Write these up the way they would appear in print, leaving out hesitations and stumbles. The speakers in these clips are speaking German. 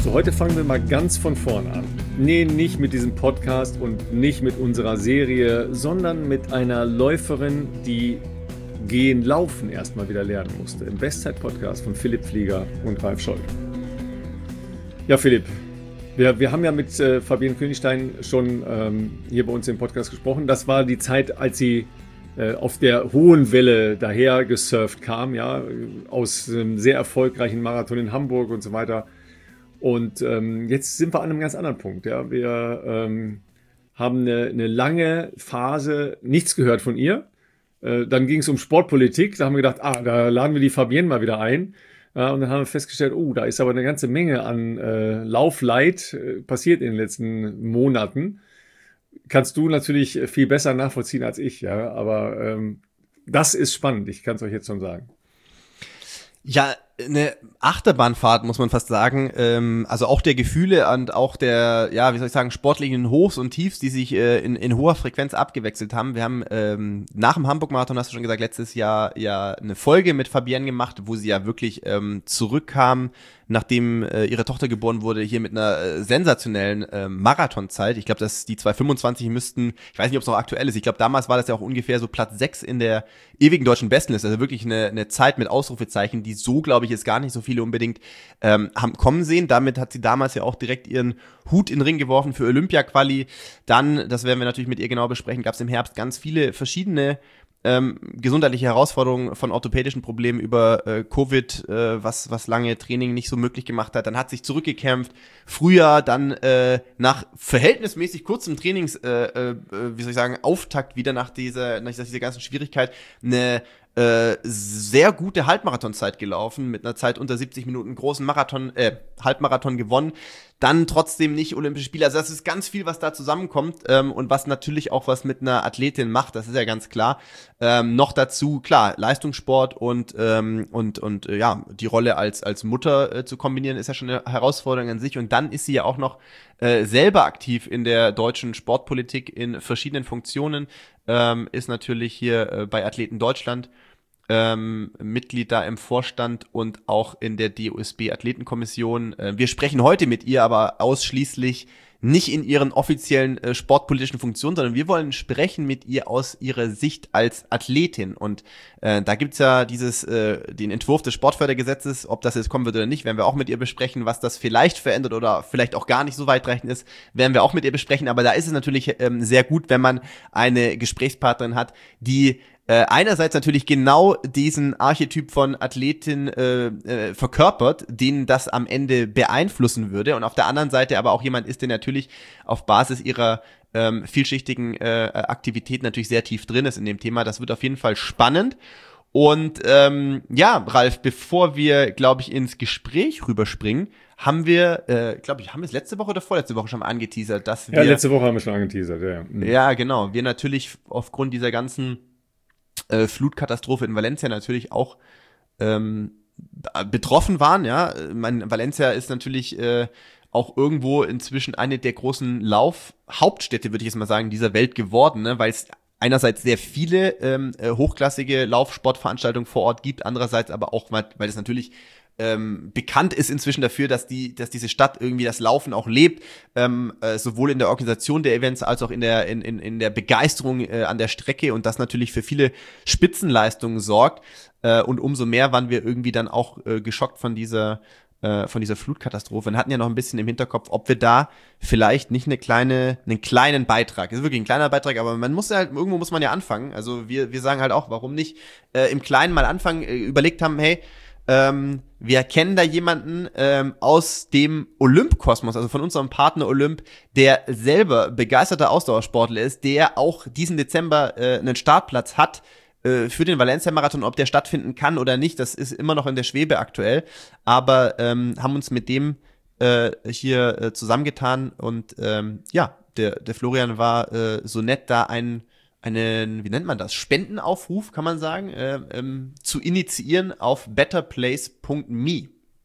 Also heute fangen wir mal ganz von vorne an. Nee, nicht mit diesem Podcast und nicht mit unserer Serie, sondern mit einer Läuferin, die Laufen erstmal wieder lernen musste. Im Bestzeit-Podcast von Philipp Flieger und Ralf Scholk. Ja, Philipp, wir haben ja mit Fabienne Königstein schon hier bei uns im Podcast gesprochen. Das war die Zeit, als sie auf der hohen Welle daher gesurft kam, ja, aus einem sehr erfolgreichen Marathon in Hamburg und so weiter. Und jetzt sind wir an einem ganz anderen Punkt. Ja. Wir haben eine lange Phase nichts gehört von ihr. Dann ging es um Sportpolitik. Da haben wir gedacht, da laden wir die Fabienne mal wieder ein. Und dann haben wir festgestellt, da ist aber eine ganze Menge an Laufleid passiert in den letzten Monaten. Kannst du natürlich viel besser nachvollziehen als ich, ja. Aber das ist spannend, ich kann es euch jetzt schon sagen. Ja, eine Achterbahnfahrt, muss man fast sagen. Also auch der Gefühle und auch der, sportlichen Hochs und Tiefs, die sich in hoher Frequenz abgewechselt haben. Wir haben nach dem Hamburg-Marathon, hast du schon gesagt, letztes Jahr ja eine Folge mit Fabienne gemacht, wo sie ja wirklich zurückkam, nachdem ihre Tochter geboren wurde, hier mit einer sensationellen Marathonzeit. Ich glaube, dass die 2,25 müssten, ich weiß nicht, ob es noch aktuell ist, ich glaube, damals war das ja auch ungefähr so Platz 6 in der ewigen deutschen Bestenliste. Also wirklich eine Zeit mit Ausrufezeichen, die so, glaube ich, jetzt gar nicht so viele unbedingt haben kommen sehen. Damit hat sie damals ja auch direkt ihren Hut in den Ring geworfen für Olympia-Quali. Dann, das werden wir natürlich mit ihr genau besprechen, gab es im Herbst ganz viele verschiedene gesundheitliche Herausforderungen, von orthopädischen Problemen über Covid, was lange Training nicht so möglich gemacht hat. Dann hat sich zurückgekämpft. Früher dann nach verhältnismäßig kurzem Auftakt wieder nach dieser ganzen Schwierigkeit eine sehr gute Halbmarathonzeit gelaufen, mit einer Zeit unter 70 Minuten, großen Halbmarathon gewonnen, dann trotzdem nicht Olympische Spiele. Also das ist ganz viel, was da zusammenkommt und was natürlich auch was mit einer Athletin macht, das ist ja ganz klar. Noch dazu, klar, Leistungssport und die Rolle als Mutter zu kombinieren, ist ja schon eine Herausforderung an sich. Und dann ist sie ja auch noch selber aktiv in der deutschen Sportpolitik in verschiedenen Funktionen, ist natürlich hier bei Athleten Deutschland Mitglied da im Vorstand und auch in der DOSB Athletenkommission. Wir sprechen heute mit ihr aber ausschließlich nicht in ihren offiziellen sportpolitischen Funktionen, sondern wir wollen sprechen mit ihr aus ihrer Sicht als Athletin. Und da gibt's ja den Entwurf des Sportfördergesetzes, ob das jetzt kommen wird oder nicht, werden wir auch mit ihr besprechen. Was das vielleicht verändert oder vielleicht auch gar nicht so weitreichend ist, werden wir auch mit ihr besprechen. Aber da ist es natürlich sehr gut, wenn man eine Gesprächspartnerin hat, die einerseits natürlich genau diesen Archetyp von Athletin verkörpert, den das am Ende beeinflussen würde, und auf der anderen Seite aber auch jemand ist, der natürlich auf Basis ihrer vielschichtigen Aktivitäten natürlich sehr tief drin ist in dem Thema. Das wird auf jeden Fall spannend. Und Ralf, bevor wir, glaube ich, ins Gespräch rüberspringen, haben wir, haben wir es letzte Woche oder vorletzte Woche schon mal angeteasert, dass wir... Ja, letzte Woche haben wir schon angeteasert, ja. Mhm. Ja, genau. Wir natürlich aufgrund dieser ganzen Flutkatastrophe in Valencia natürlich auch betroffen waren, ja. Valencia ist natürlich auch irgendwo inzwischen eine der großen Laufhauptstädte, würde ich jetzt mal sagen, dieser Welt geworden, ne? Weil es einerseits sehr viele hochklassige Laufsportveranstaltungen vor Ort gibt, andererseits aber auch, weil es natürlich bekannt ist inzwischen dafür, dass diese Stadt irgendwie das Laufen auch lebt, sowohl in der Organisation der Events als auch in der Begeisterung an der Strecke, und das natürlich für viele Spitzenleistungen sorgt. Und umso mehr waren wir irgendwie dann auch geschockt von dieser Flutkatastrophe und hatten ja noch ein bisschen im Hinterkopf, ob wir da vielleicht nicht einen kleinen Beitrag, das ist wirklich ein kleiner Beitrag, aber irgendwo muss man ja anfangen. Also wir sagen halt auch, warum nicht im Kleinen mal anfangen, überlegt haben, hey, wir kennen da jemanden aus dem Olymp-Kosmos, also von unserem Partner Olymp, der selber begeisterter Ausdauersportler ist, der auch diesen Dezember einen Startplatz hat für den Valencia-Marathon. Ob der stattfinden kann oder nicht, das ist immer noch in der Schwebe aktuell, aber haben uns mit dem hier zusammengetan und der Florian war so nett, da einen, wie nennt man das, Spendenaufruf, kann man sagen, zu initiieren auf betterplace.me.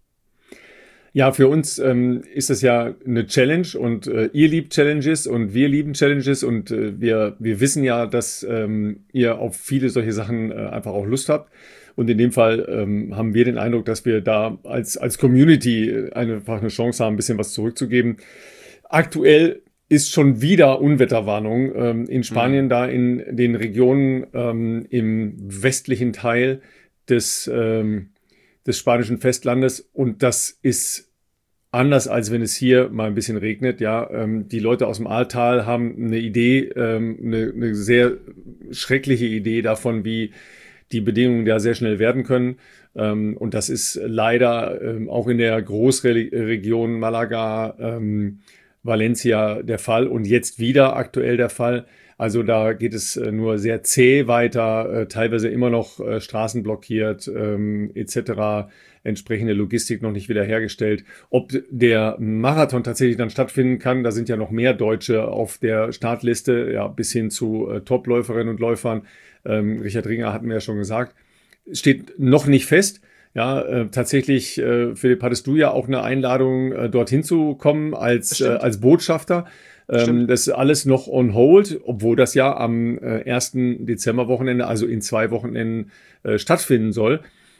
Ja, für uns ist das ja eine Challenge und ihr liebt Challenges und wir lieben Challenges und wir wissen ja, dass ihr auf viele solche Sachen einfach auch Lust habt. Und in dem Fall haben wir den Eindruck, dass wir da als Community einfach eine Chance haben, ein bisschen was zurückzugeben. Aktuell ist schon wieder Unwetterwarnung in Spanien, da in den Regionen im westlichen Teil des spanischen Festlandes. Und das ist anders, als wenn es hier mal ein bisschen regnet. Ja, die Leute aus dem Ahrtal haben eine Idee, eine sehr schreckliche Idee davon, wie die Bedingungen da sehr schnell werden können. Und das ist leider auch in der Großregion Malaga, Valencia der Fall und jetzt wieder aktuell der Fall. Also da geht es nur sehr zäh weiter, teilweise immer noch Straßen blockiert etc., entsprechende Logistik noch nicht wiederhergestellt. Ob der Marathon tatsächlich dann stattfinden kann, da sind ja noch mehr Deutsche auf der Startliste, ja, bis hin zu Topläuferinnen und Läufern. Richard Ringer hatten wir ja schon gesagt, steht noch nicht fest. Ja, tatsächlich, Philipp, hattest du ja auch eine Einladung, dorthin zu kommen als Botschafter. Das ist alles noch on hold, obwohl das ja am 1. Dezemberwochenende, also in 2 Wochenenden, stattfinden soll.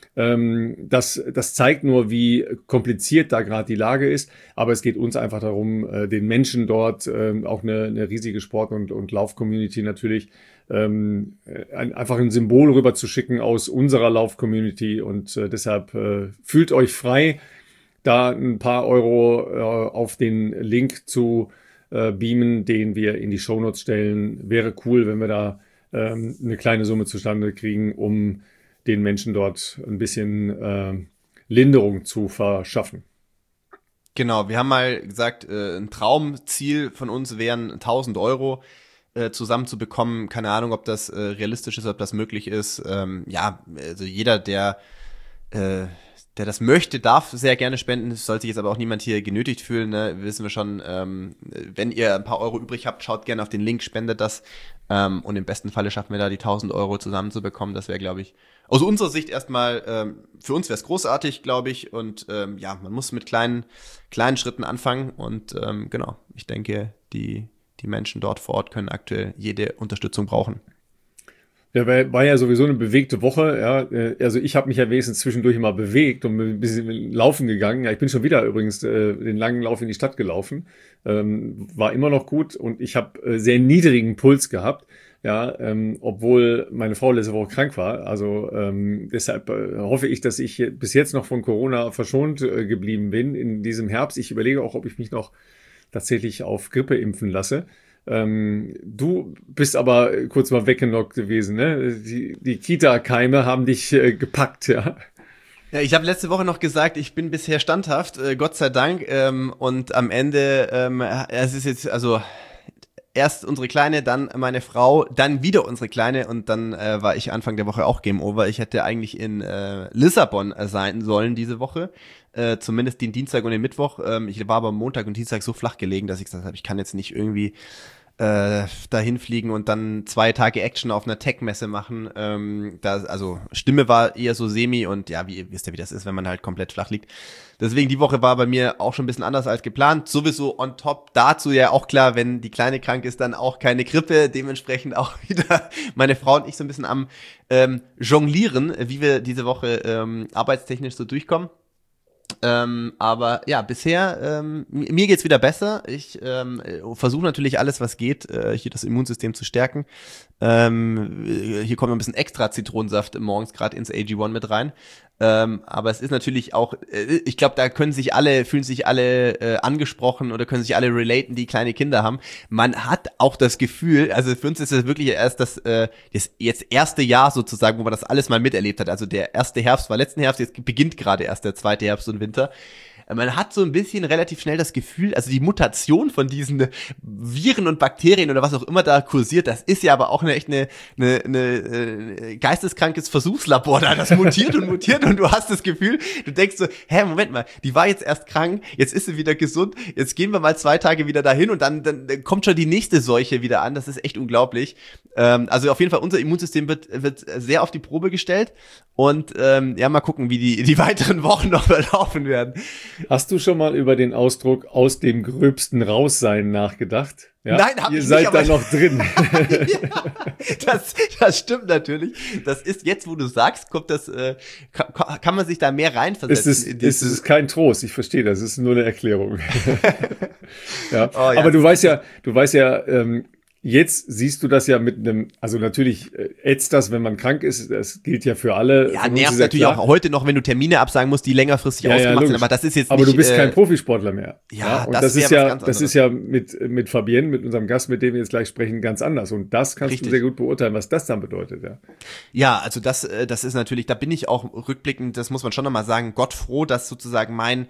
Das zeigt nur, wie kompliziert da gerade die Lage ist. Aber es geht uns einfach darum, den Menschen dort, auch eine riesige Sport- und Lauf-Community natürlich, einfach ein Symbol rüber zu schicken aus unserer Lauf-Community. Und deshalb fühlt euch frei, da ein paar Euro auf den Link zu beamen, den wir in die Shownotes stellen. Wäre cool, wenn wir da eine kleine Summe zustande kriegen, um den Menschen dort ein bisschen Linderung zu verschaffen. Genau, wir haben mal gesagt, ein Traumziel von uns wären 1.000 Euro zusammenzubekommen. Keine Ahnung, ob das realistisch ist, ob das möglich ist. Ja, also jeder, der das möchte, darf sehr gerne spenden. Es soll sich jetzt aber auch niemand hier genötigt fühlen. Ne? Wissen wir schon, wenn ihr ein paar Euro übrig habt, schaut gerne auf den Link, spendet das. Und im besten Falle schaffen wir da die 1.000 Euro zusammenzubekommen. Das wäre, glaube ich, aus unserer Sicht erstmal, für uns wäre es großartig, glaube ich. Und ja, man muss mit kleinen Schritten anfangen. Und genau, ich denke, die Menschen dort vor Ort können aktuell jede Unterstützung brauchen. Ja, war ja sowieso eine bewegte Woche. Ja. Also ich habe mich ja wenigstens zwischendurch immer bewegt und ein bisschen laufen gegangen. Ja, ich bin schon wieder übrigens den langen Lauf in die Stadt gelaufen. War immer noch gut und ich habe sehr niedrigen Puls gehabt. Ja, obwohl meine Frau letzte Woche krank war. Also deshalb hoffe ich, dass ich bis jetzt noch von Corona verschont geblieben bin in diesem Herbst. Ich überlege auch, ob ich mich noch tatsächlich auf Grippe impfen lasse. Du bist aber kurz mal weggenockt gewesen, ne? Die Kita-Keime haben dich gepackt, ja. Ja, ich habe letzte Woche noch gesagt, ich bin bisher standhaft, Gott sei Dank. Und am Ende, es ist jetzt, also erst unsere Kleine, dann meine Frau, dann wieder unsere Kleine und dann war ich Anfang der Woche auch Game Over. Ich hätte eigentlich in Lissabon sein sollen diese Woche. Zumindest den Dienstag und den Mittwoch. Ich war aber Montag und Dienstag so flach gelegen, dass ich gesagt habe, ich kann jetzt nicht irgendwie dahin fliegen und dann 2 Tage Action auf einer Tech-Messe machen. Also Stimme war eher so semi und ja, ihr wisst ja, wie das ist, wenn man halt komplett flach liegt. Deswegen, die Woche war bei mir auch schon ein bisschen anders als geplant. Sowieso on top dazu ja auch klar, wenn die Kleine krank ist, dann auch keine Grippe. Dementsprechend auch wieder meine Frau und ich so ein bisschen am Jonglieren, wie wir diese Woche arbeitstechnisch so durchkommen. Aber ja, bisher, mir geht's wieder besser. Ich versuche natürlich alles, was geht, hier das Immunsystem zu stärken. Hier kommt noch ein bisschen extra Zitronensaft morgens gerade ins AG1 mit rein. Aber es ist natürlich auch, ich glaube, da fühlen sich alle angesprochen oder können sich alle relaten, die kleine Kinder haben. Man hat auch das Gefühl, also für uns ist es wirklich erst das jetzt erste Jahr sozusagen, wo man das alles mal miterlebt hat. Also der erste Herbst war letzten Herbst, jetzt beginnt gerade erst der zweite Herbst und Winter. Man hat so ein bisschen relativ schnell das Gefühl, also die Mutation von diesen Viren und Bakterien oder was auch immer da kursiert, das ist ja aber auch eine geisteskrankes Versuchslabor da, das mutiert und du hast das Gefühl, du denkst so, Moment mal, die war jetzt erst krank, jetzt ist sie wieder gesund, jetzt gehen wir mal 2 Tage wieder dahin und dann kommt schon die nächste Seuche wieder an, das ist echt unglaublich. Also auf jeden Fall, unser Immunsystem wird sehr auf die Probe gestellt und ja, mal gucken, wie die weiteren Wochen noch verlaufen werden. Hast du schon mal über den Ausdruck aus dem Gröbsten raussein nachgedacht? Ja? Nein, hab Ihr ich seid nicht, aber da noch drin. Ja, das stimmt natürlich. Das ist jetzt, wo du sagst, kommt das, kann man sich da mehr reinversetzen. Es ist kein Trost, ich verstehe das, es ist nur eine Erklärung. Ja. Oh, ja. Aber du weißt ja, jetzt siehst du das ja mit einem, also natürlich ätzt das, wenn man krank ist, das gilt ja für alle. Ja, nervt natürlich auch heute noch, wenn du Termine absagen musst, die längerfristig ausgemacht sind, aber das ist jetzt aber nicht... du bist kein Profisportler mehr. Ja, und das ist wäre ja, was ganz anderes. das ist ja mit Fabienne, mit unserem Gast, mit dem wir jetzt gleich sprechen, ganz anders. Und das kannst Richtig. du sehr gut beurteilen, was das dann bedeutet, ja. Ja, also das ist natürlich, da bin ich auch rückblickend, das muss man schon nochmal sagen, Gott froh, dass sozusagen mein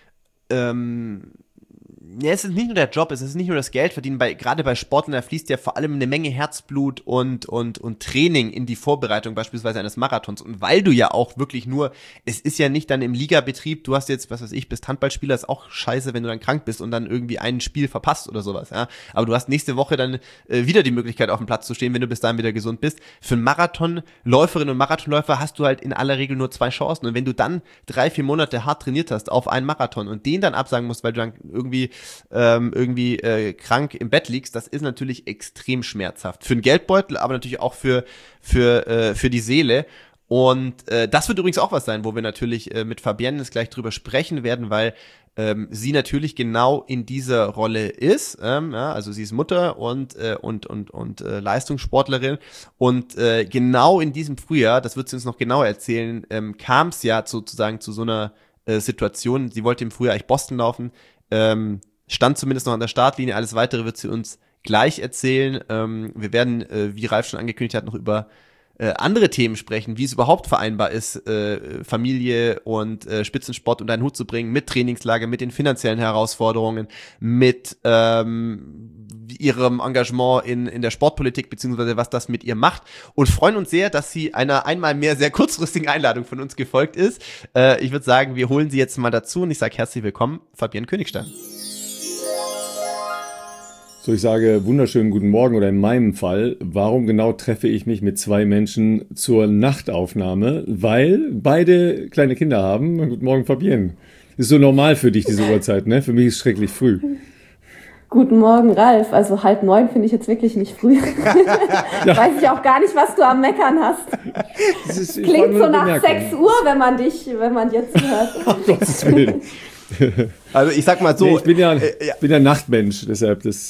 ja, es ist nicht nur der Job, es ist nicht nur das Geld verdienen, gerade bei Sportlern, da fließt ja vor allem eine Menge Herzblut und Training in die Vorbereitung beispielsweise eines Marathons. Und weil du ja auch wirklich nur, es ist ja nicht dann im Ligabetrieb, du hast jetzt, was weiß ich, bist Handballspieler, ist auch scheiße, wenn du dann krank bist und dann irgendwie ein Spiel verpasst oder sowas, ja. Aber du hast nächste Woche dann wieder die Möglichkeit, auf dem Platz zu stehen, wenn du bis dahin wieder gesund bist. Für einen Marathonläuferinnen und Marathonläufer hast du halt in aller Regel nur 2 Chancen. Und wenn du dann 3-4 Monate hart trainiert hast auf einen Marathon und den dann absagen musst, weil du dann irgendwie krank im Bett liegst, das ist natürlich extrem schmerzhaft. Für den Geldbeutel, aber natürlich auch für die Seele. Und das wird übrigens auch was sein, wo wir natürlich mit Fabienne jetzt gleich drüber sprechen werden, weil sie natürlich genau in dieser Rolle ist. Ja, also sie ist Mutter und Leistungssportlerin. Und genau in diesem Frühjahr, das wird sie uns noch genauer erzählen, kam es ja sozusagen zu so einer Situation. Sie wollte im Frühjahr eigentlich Boston laufen, stand zumindest noch an der Startlinie. Alles Weitere wird sie uns gleich erzählen. Wir werden, wie Ralf schon angekündigt hat, noch über andere Themen sprechen, wie es überhaupt vereinbar ist, Familie und Spitzensport unter einen Hut zu bringen, mit Trainingslager, mit den finanziellen Herausforderungen, mit ihrem Engagement in der Sportpolitik, beziehungsweise was das mit ihr macht, und freuen uns sehr, dass sie einer einmal mehr sehr kurzfristigen Einladung von uns gefolgt ist. Ich würde sagen, wir holen sie jetzt mal dazu und ich sage herzlich willkommen, Fabienne Königstein. So, ich sage wunderschönen guten Morgen, oder in meinem Fall, warum genau treffe ich mich mit 2 Menschen zur Nachtaufnahme? Weil beide kleine Kinder haben. Guten Morgen, Fabienne. Ist so normal für dich, diese Uhrzeit, ne? Für mich ist es schrecklich früh. Guten Morgen, Ralf. Also 8:30 finde ich jetzt wirklich nicht früh. Ja. Weiß ich auch gar nicht, was du am Meckern hast. Klingt so nach 6 Uhr, wenn man dir zuhört. Ach, Gottes Willen. Also ich sag mal so. Nee, ich bin ja Nachtmensch, deshalb das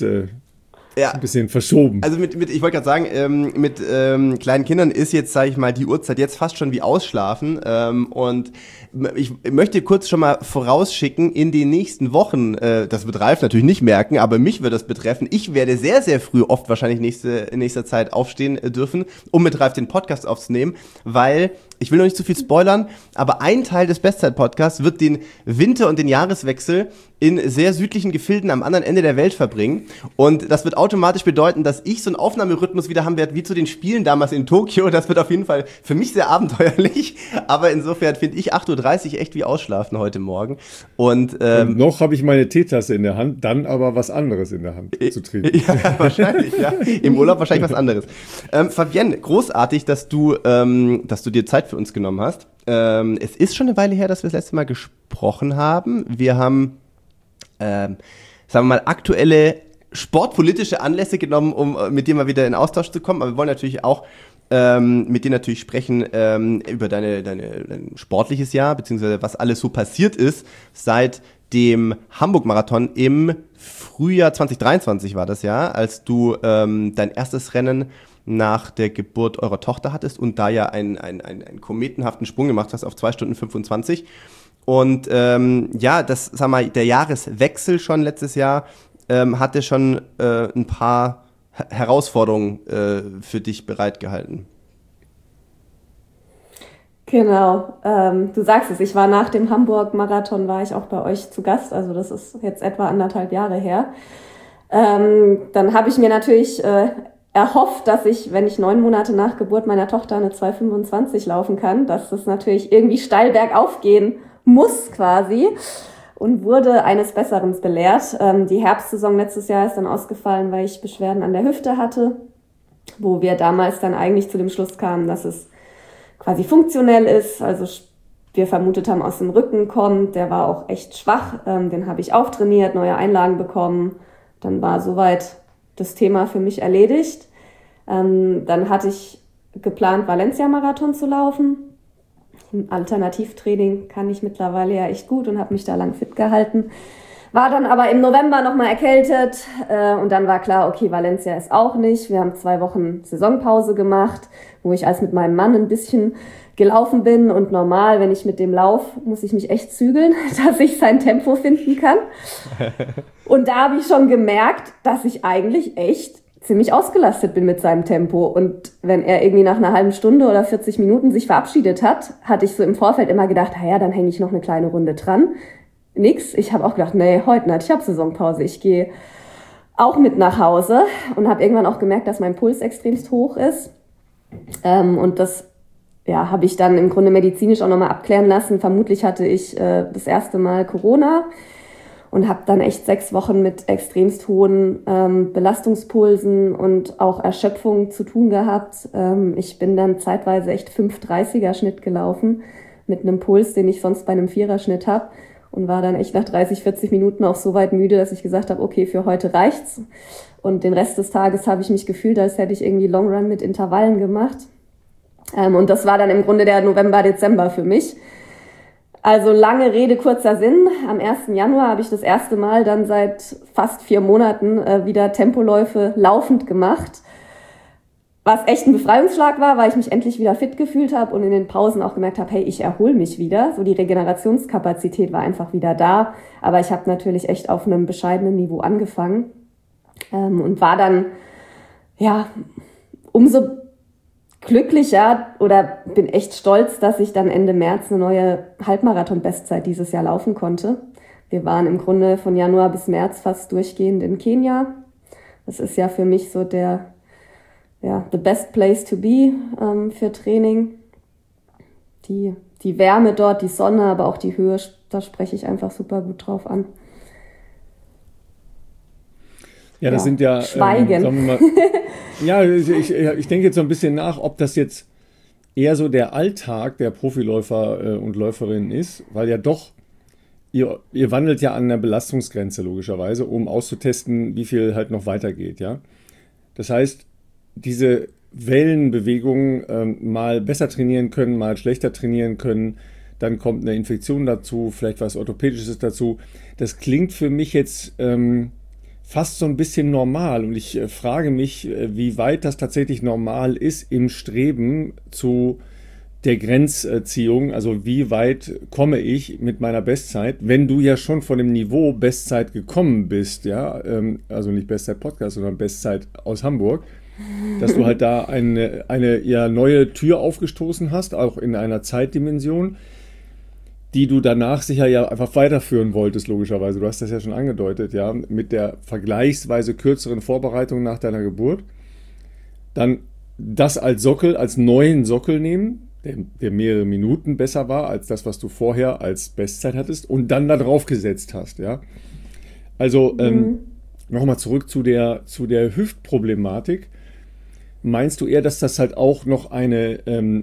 ein bisschen verschoben. Also ich wollte gerade sagen, mit kleinen Kindern ist jetzt, sage ich mal, die Uhrzeit jetzt fast schon wie Ausschlafen. Und ich möchte kurz schon mal vorausschicken, in den nächsten Wochen, das wird Ralf natürlich nicht merken, aber mich wird das betreffen. Ich werde sehr, sehr früh, oft wahrscheinlich in nächster Zeit aufstehen dürfen, um mit Ralf den Podcast aufzunehmen, weil, ich will noch nicht zu viel spoilern, aber ein Teil des Bestzeit-Podcasts wird den Winter- und den Jahreswechsel in sehr südlichen Gefilden am anderen Ende der Welt verbringen. Und das wird automatisch bedeuten, dass ich so einen Aufnahmerhythmus wieder haben werde, wie zu den Spielen damals in Tokio. Das wird auf jeden Fall für mich sehr abenteuerlich. Aber insofern finde ich 8:30 Uhr echt wie Ausschlafen heute Morgen. Und noch habe ich meine Teetasse in der Hand, dann aber was anderes in der Hand zu trinken. Ja, wahrscheinlich, ja. Im Urlaub wahrscheinlich was anderes. Fabienne, großartig, dass du dir Zeit für uns genommen hast. Es ist schon eine Weile her, dass wir das letzte Mal gesprochen haben. Wir haben sagen wir mal, aktuelle sportpolitische Anlässe genommen, um mit dir mal wieder in Austausch zu kommen. Aber wir wollen natürlich auch mit dir natürlich sprechen über dein sportliches Jahr, beziehungsweise was alles so passiert ist seit dem Hamburg-Marathon im Frühjahr 2023 war das ja, als du dein erstes Rennen nach der Geburt eurer Tochter hattest und da ja einen kometenhaften Sprung gemacht hast auf 2 Stunden 25. Und das, sag mal, der Jahreswechsel schon letztes Jahr hatte schon ein paar Herausforderungen für dich bereitgehalten. Genau, du sagst es, ich war nach dem Hamburg-Marathon, war ich auch bei euch zu Gast, also das ist jetzt etwa 1,5 Jahre her. Dann habe ich mir natürlich erhofft, dass ich, wenn ich 9 Monate nach Geburt meiner Tochter eine 2,25 laufen kann, dass das natürlich irgendwie steil bergauf gehen muss quasi, und wurde eines Besseren belehrt. Die Herbstsaison letztes Jahr ist dann ausgefallen, weil ich Beschwerden an der Hüfte hatte, wo wir damals dann eigentlich zu dem Schluss kamen, dass es quasi funktionell ist, also wir vermutet haben, aus dem Rücken kommt. Der war auch echt schwach. Den habe ich auftrainiert, neue Einlagen bekommen. Dann war soweit das Thema für mich erledigt. Dann hatte ich geplant, Valencia-Marathon zu laufen. Im Alternativtraining kann ich mittlerweile ja echt gut und habe mich da lang fit gehalten. War dann aber im November nochmal erkältet und dann war klar, okay, Valencia ist auch nicht. Wir haben 2 Wochen Saisonpause gemacht, wo ich als mit meinem Mann ein bisschen gelaufen bin und normal, wenn ich mit dem lauf, muss ich mich echt zügeln, dass ich sein Tempo finden kann. Und da habe ich schon gemerkt, dass ich eigentlich echt ziemlich ausgelastet bin mit seinem Tempo. Und wenn er irgendwie nach einer halben Stunde oder 40 Minuten sich verabschiedet hat, hatte ich so im Vorfeld immer gedacht, naja, dann hänge ich noch eine kleine Runde dran. Nix. Ich habe auch gedacht, nee, heute nicht, ich habe Saisonpause. Ich gehe auch mit nach Hause und habe irgendwann auch gemerkt, dass mein Puls extremst hoch ist. Und das habe ich dann im Grunde medizinisch auch nochmal abklären lassen. Vermutlich hatte ich das erste Mal Corona und habe dann echt 6 Wochen mit extremst hohen Belastungspulsen und auch Erschöpfung zu tun gehabt. Ich bin dann zeitweise echt 5:30er Schnitt gelaufen mit einem Puls, den ich sonst bei einem 4er Schnitt habe. Und war dann echt nach 30, 40 Minuten auch so weit müde, dass ich gesagt habe, okay, für heute reicht's. Und den Rest des Tages habe ich mich gefühlt, als hätte ich irgendwie Long Run mit Intervallen gemacht. Und das war dann im Grunde der November, Dezember für mich. Also lange Rede, kurzer Sinn. Am 1. Januar habe ich das erste Mal dann seit fast 4 Monaten wieder Tempoläufe laufend gemacht. Was echt ein Befreiungsschlag war, weil ich mich endlich wieder fit gefühlt habe und in den Pausen auch gemerkt habe, hey, ich erhole mich wieder. So die Regenerationskapazität war einfach wieder da. Aber ich habe natürlich echt auf einem bescheidenen Niveau angefangen und war dann umso glücklicher oder bin echt stolz, dass ich dann Ende März eine neue Halbmarathon-Bestzeit dieses Jahr laufen konnte. Wir waren im Grunde von Januar bis März fast durchgehend in Kenia. Das ist ja für mich so the best place to be für Training. Die Wärme dort, die Sonne, aber auch die Höhe, da spreche ich einfach super gut drauf an. Ja, das sind ja, Schweigen. Sagen wir mal, ich denke jetzt so ein bisschen nach, ob das jetzt eher so der Alltag der Profiläufer und Läuferinnen ist, weil ja doch, ihr wandelt ja an der Belastungsgrenze logischerweise, um auszutesten, wie viel halt noch weitergeht, ja. Das heißt, diese Wellenbewegungen mal besser trainieren können, mal schlechter trainieren können, dann kommt eine Infektion dazu, vielleicht was Orthopädisches dazu. Das klingt für mich jetzt fast so ein bisschen normal und ich frage mich, wie weit das tatsächlich normal ist im Streben zu der Grenzziehung, also wie weit komme ich mit meiner Bestzeit, wenn du ja schon von dem Niveau Bestzeit gekommen bist, ja, also nicht Bestzeit Podcast, sondern Bestzeit aus Hamburg, dass du halt da eine neue Tür aufgestoßen hast, auch in einer Zeitdimension, die du danach sicher ja einfach weiterführen wolltest, logischerweise. Du hast das ja schon angedeutet, ja, mit der vergleichsweise kürzeren Vorbereitung nach deiner Geburt. Dann das als Sockel, als neuen Sockel nehmen, der mehrere Minuten besser war als das, was du vorher als Bestzeit hattest und dann da drauf gesetzt hast, ja. Also nochmal zurück zu der Hüftproblematik. Meinst du eher, dass das halt auch noch eine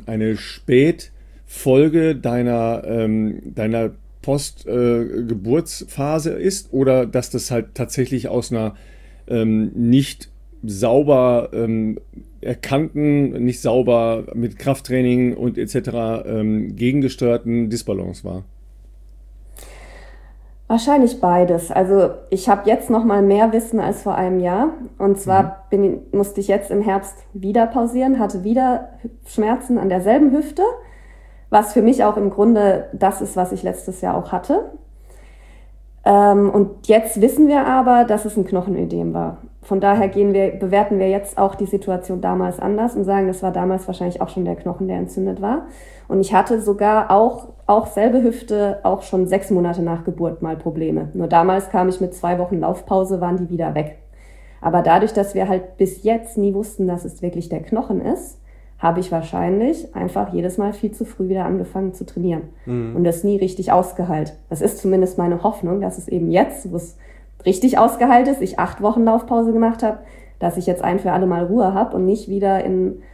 Spätfolge deiner Postgeburtsphase ist oder dass das halt tatsächlich aus einer nicht sauber erkannten, nicht sauber mit Krafttraining und etc. Gegengesteuerten Disbalance war? Wahrscheinlich beides. Also ich habe jetzt noch mal mehr Wissen als vor einem Jahr. Und zwar musste ich jetzt im Herbst wieder pausieren, hatte wieder Schmerzen an derselben Hüfte, was für mich auch im Grunde das ist, was ich letztes Jahr auch hatte. Und jetzt wissen wir aber, dass es ein Knochenödem war. Von daher bewerten wir jetzt auch die Situation damals anders und sagen, das war damals wahrscheinlich auch schon der Knochen, der entzündet war. Und ich hatte sogar auch selbe Hüfte, auch schon 6 Monate nach Geburt mal Probleme. Nur damals kam ich mit 2 Wochen Laufpause, waren die wieder weg. Aber dadurch, dass wir halt bis jetzt nie wussten, dass es wirklich der Knochen ist, habe ich wahrscheinlich einfach jedes Mal viel zu früh wieder angefangen zu trainieren und das nie richtig ausgeheilt. Das ist zumindest meine Hoffnung, dass es eben jetzt, wo es richtig ausgeheilt ist, ich 8 Wochen Laufpause gemacht habe, dass ich jetzt ein für alle Mal Ruhe habe und nicht wieder in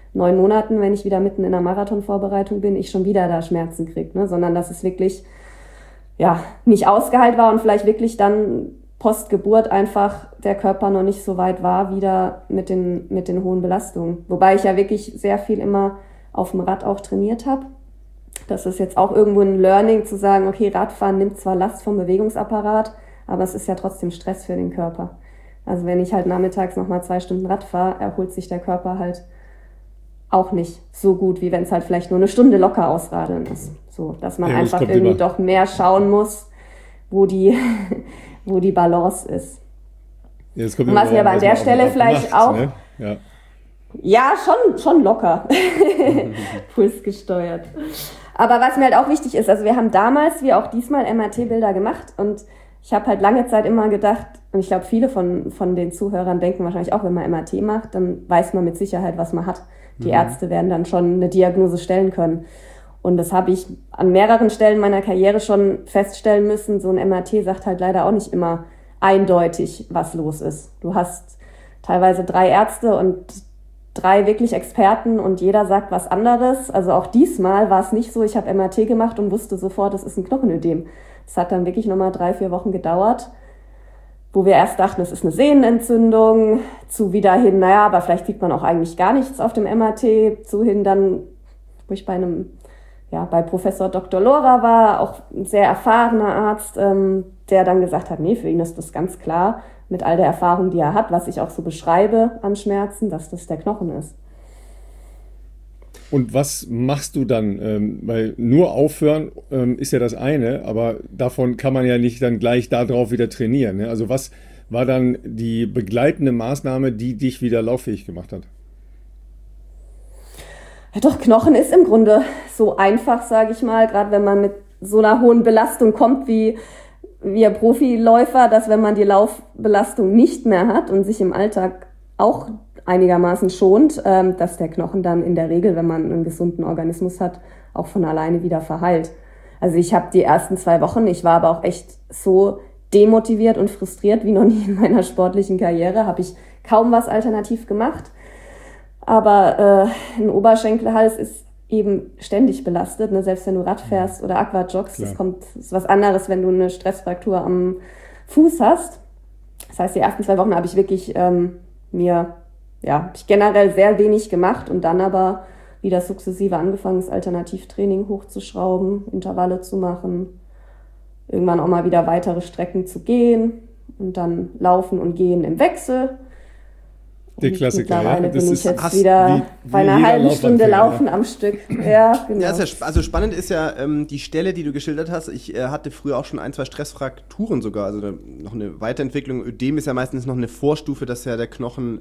9 Monaten, wenn ich wieder mitten in der Marathonvorbereitung bin, ich schon wieder da Schmerzen kriege, ne? Sondern dass es wirklich nicht ausgeheilt war und vielleicht wirklich dann Postgeburt einfach der Körper noch nicht so weit war, wieder mit den hohen Belastungen. Wobei ich ja wirklich sehr viel immer auf dem Rad auch trainiert habe. Das ist jetzt auch irgendwo ein Learning zu sagen, okay, Radfahren nimmt zwar Last vom Bewegungsapparat, aber es ist ja trotzdem Stress für den Körper. Also wenn ich halt nachmittags nochmal 2 Stunden Rad fahre, erholt sich der Körper halt auch nicht so gut, wie wenn es halt vielleicht nur eine Stunde locker ausradeln ist. So, dass man einfach irgendwie doch mehr schauen muss, wo die Balance ist. Ja, und was mir aber an der Stelle vielleicht auch... Ne? Ja, schon locker. Pulsgesteuert. Aber was mir halt auch wichtig ist, also wir haben damals, wie auch diesmal, MRT-Bilder gemacht und ich habe halt lange Zeit immer gedacht, und ich glaube, viele von den Zuhörern denken wahrscheinlich auch, wenn man MRT macht, dann weiß man mit Sicherheit, was man hat. Die Ärzte werden dann schon eine Diagnose stellen können. Und das habe ich an mehreren Stellen meiner Karriere schon feststellen müssen. So ein MRT sagt halt leider auch nicht immer eindeutig, was los ist. Du hast teilweise 3 Ärzte und 3 wirklich Experten und jeder sagt was anderes. Also auch diesmal war es nicht so, ich habe MRT gemacht und wusste sofort, das ist ein Knochenödem. Es hat dann wirklich nochmal 3-4 Wochen gedauert, wo wir erst dachten, es ist eine Sehnenentzündung, zu wieder hin, aber vielleicht sieht man auch eigentlich gar nichts auf dem MRT, zu hin dann, wo ich bei Professor Dr. Lora war, auch ein sehr erfahrener Arzt, der dann gesagt hat, nee, für ihn ist das ganz klar, mit all der Erfahrung, die er hat, was ich auch so beschreibe an Schmerzen, dass das der Knochen ist. Und was machst du dann? Weil nur aufhören ist ja das eine, aber davon kann man ja nicht dann gleich darauf wieder trainieren. Ne? Also was war dann die begleitende Maßnahme, die dich wieder lauffähig gemacht hat? Ja, doch, Knochen ist im Grunde so einfach, sage ich mal, gerade wenn man mit so einer hohen Belastung kommt wie ein Profiläufer, dass wenn man die Laufbelastung nicht mehr hat und sich im Alltag auch einigermaßen schont, dass der Knochen dann in der Regel, wenn man einen gesunden Organismus hat, auch von alleine wieder verheilt. Also ich habe die ersten 2 Wochen, ich war aber auch echt so demotiviert und frustriert wie noch nie in meiner sportlichen Karriere, habe ich kaum was alternativ gemacht. Aber ein Oberschenkelhals ist eben ständig belastet, ne? Selbst wenn du Rad fährst oder Aquajoggst, das ist was anderes, wenn du eine Stressfraktur am Fuß hast. Das heißt, die ersten 2 Wochen habe ich wirklich habe ich generell sehr wenig gemacht und dann aber wieder sukzessive angefangen, das Alternativtraining hochzuschrauben, Intervalle zu machen, irgendwann auch mal wieder weitere Strecken zu gehen und dann laufen und gehen im Wechsel. Der Klassiker, mittlerweile bin ich jetzt wieder bei einer halben Stunde Laufen am Stück. Ja, genau. Ja, also spannend ist ja die Stelle, die du geschildert hast. Ich hatte früher auch schon 1, 2 Stressfrakturen sogar, also noch eine Weiterentwicklung. Ödem ist ja meistens noch eine Vorstufe, dass ja der Knochen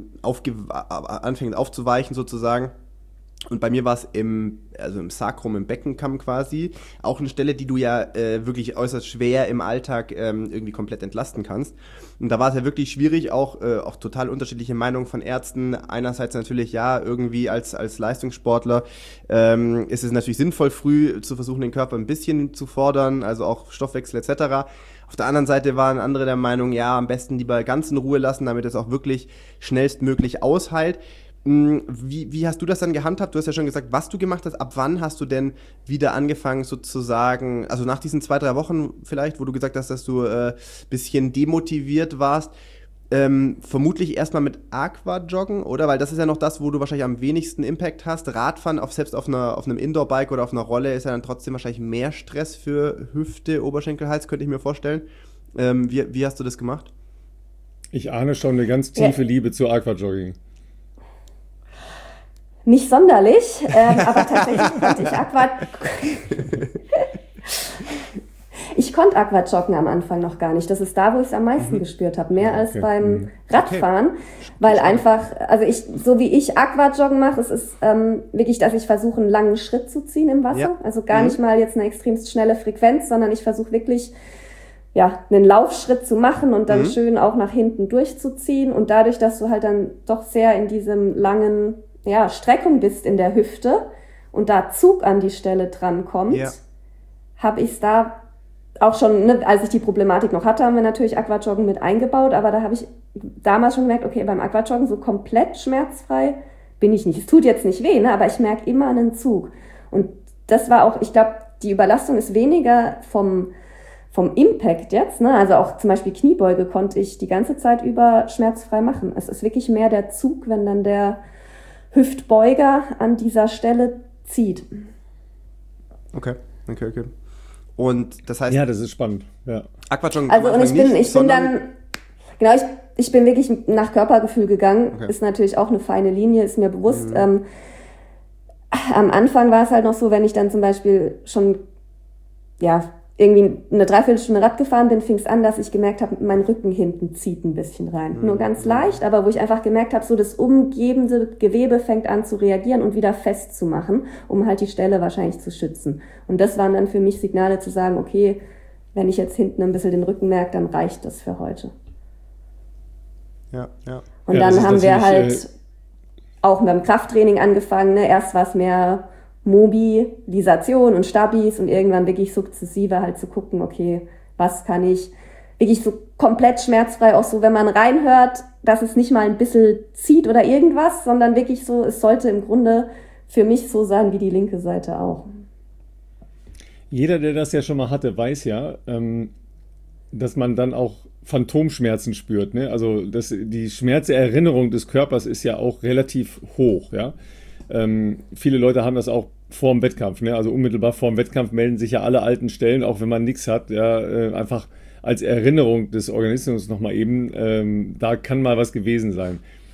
anfängt aufzuweichen sozusagen. Und bei mir war es im Sacrum, im Beckenkamm quasi, auch eine Stelle, die du ja wirklich äußerst schwer im Alltag irgendwie komplett entlasten kannst. Und da war es ja wirklich schwierig, auch total unterschiedliche Meinungen von Ärzten. Einerseits natürlich, irgendwie als Leistungssportler ist es natürlich sinnvoll, früh zu versuchen, den Körper ein bisschen zu fordern, also auch Stoffwechsel etc. Auf der anderen Seite waren andere der Meinung, am besten lieber ganz in Ruhe lassen, damit es auch wirklich schnellstmöglich ausheilt. Wie hast du das dann gehandhabt? Du hast ja schon gesagt, was du gemacht hast. Ab wann hast du denn wieder angefangen sozusagen, also nach diesen 2-3 Wochen vielleicht, wo du gesagt hast, dass du bisschen demotiviert warst, vermutlich erstmal mit Aquajoggen, oder? Weil das ist ja noch das, wo du wahrscheinlich am wenigsten Impact hast. Radfahren, selbst auf einem Indoor-Bike oder auf einer Rolle, ist ja dann trotzdem wahrscheinlich mehr Stress für Hüfte, Oberschenkel, Hals, könnte ich mir vorstellen. Wie hast du das gemacht? Ich ahne schon eine ganz tiefe Liebe zu Aquajogging. Nicht sonderlich, aber tatsächlich konnte ich konnte Aquajoggen am Anfang noch gar nicht. Das ist da, wo ich es am meisten gespürt habe, mehr als beim Radfahren, weil einfach, also so wie ich Aquajoggen mache, es ist wirklich, dass ich versuche, einen langen Schritt zu ziehen im Wasser, also gar nicht mal jetzt eine extremst schnelle Frequenz, sondern ich versuche wirklich, einen Laufschritt zu machen und dann schön auch nach hinten durchzuziehen und dadurch, dass du halt dann doch sehr in diesem langen Streckung bist in der Hüfte und da Zug an die Stelle dran kommt, habe ich es da auch schon, als ich die Problematik noch hatte, haben wir natürlich Aquajoggen mit eingebaut, aber da habe ich damals schon gemerkt, okay, beim Aquajoggen so komplett schmerzfrei bin ich nicht. Es tut jetzt nicht weh, ne? Aber ich merke immer einen Zug. Und das war auch, ich glaube, die Überlastung ist weniger vom Impact jetzt, ne? Also auch zum Beispiel Kniebeuge konnte ich die ganze Zeit über schmerzfrei machen. Es ist wirklich mehr der Zug, wenn dann der Hüftbeuger an dieser Stelle zieht. Okay. Und das heißt... Ja, das ist spannend, ja. Aquajong also und ich bin dann... Genau, ich bin wirklich nach Körpergefühl gegangen. Okay. Ist natürlich auch eine feine Linie, ist mir bewusst. Am Anfang war es halt noch so, wenn ich dann zum Beispiel schon irgendwie eine Dreiviertelstunde Rad gefahren bin, fing es an, dass ich gemerkt habe, mein Rücken hinten zieht ein bisschen rein. Nur ganz leicht, aber wo ich einfach gemerkt habe, so das umgebende Gewebe fängt an zu reagieren und wieder festzumachen, um halt die Stelle wahrscheinlich zu schützen. Und das waren dann für mich Signale zu sagen, okay, wenn ich jetzt hinten ein bisschen den Rücken merke, dann reicht das für heute. Ja. Und dann haben wir halt auch beim Krafttraining angefangen. Ne? Erst war es mehr Mobilisation und Stabis und irgendwann wirklich sukzessive halt zu gucken, okay, was kann ich wirklich so komplett schmerzfrei, auch so, wenn man reinhört, dass es nicht mal ein bisschen zieht oder irgendwas, sondern wirklich so, es sollte im Grunde für mich so sein wie die linke Seite auch. Jeder, der das ja schon mal hatte, weiß ja, dass man dann auch Phantomschmerzen spürt. Ne? Also die Schmerzerinnerung des Körpers ist ja auch relativ hoch. Ja? Viele Leute haben das auch vor dem Wettkampf. Ne? Also unmittelbar vor dem Wettkampf melden sich ja alle alten Stellen, auch wenn man nichts hat. Ja? Einfach als Erinnerung des Organismus nochmal eben, da kann mal was gewesen sein.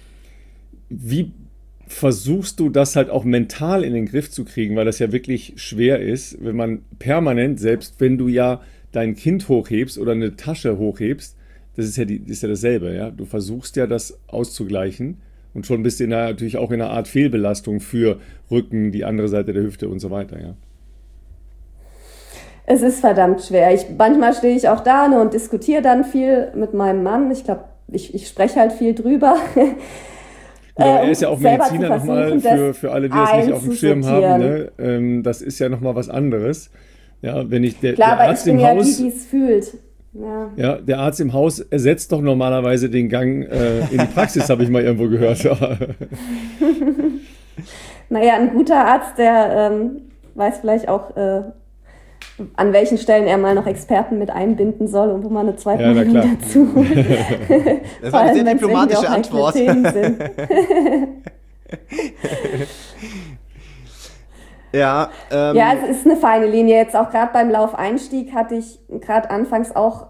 Wie versuchst du das halt auch mental in den Griff zu kriegen, weil das ja wirklich schwer ist, wenn man permanent, selbst wenn du ja dein Kind hochhebst oder eine Tasche hochhebst, das ist ja dasselbe, ja. Du versuchst ja das auszugleichen und schon bist du natürlich auch in einer Art Fehlbelastung für Rücken, die andere Seite der Hüfte und so weiter, ja. Es ist verdammt schwer. Manchmal stehe ich auch da und diskutiere dann viel mit meinem Mann. Ich glaube, ich spreche halt viel drüber. Ja, er ist ja auch Mediziner nochmal, für alle, die es nicht auf dem Schirm haben. Ne? Das ist ja nochmal was anderes. Ja, wenn der Arzt im Haus, die es fühlt. Ja, der Arzt im Haus ersetzt doch normalerweise den Gang in die Praxis, habe ich mal irgendwo gehört. Naja, ein guter Arzt, der weiß vielleicht auch, an welchen Stellen er mal noch Experten mit einbinden soll und wo man eine zweite Meinung dazu holt. Das war eine sehr diplomatische Antwort. Ja, es ist eine feine Linie. Jetzt auch gerade beim Laufeinstieg hatte ich gerade anfangs auch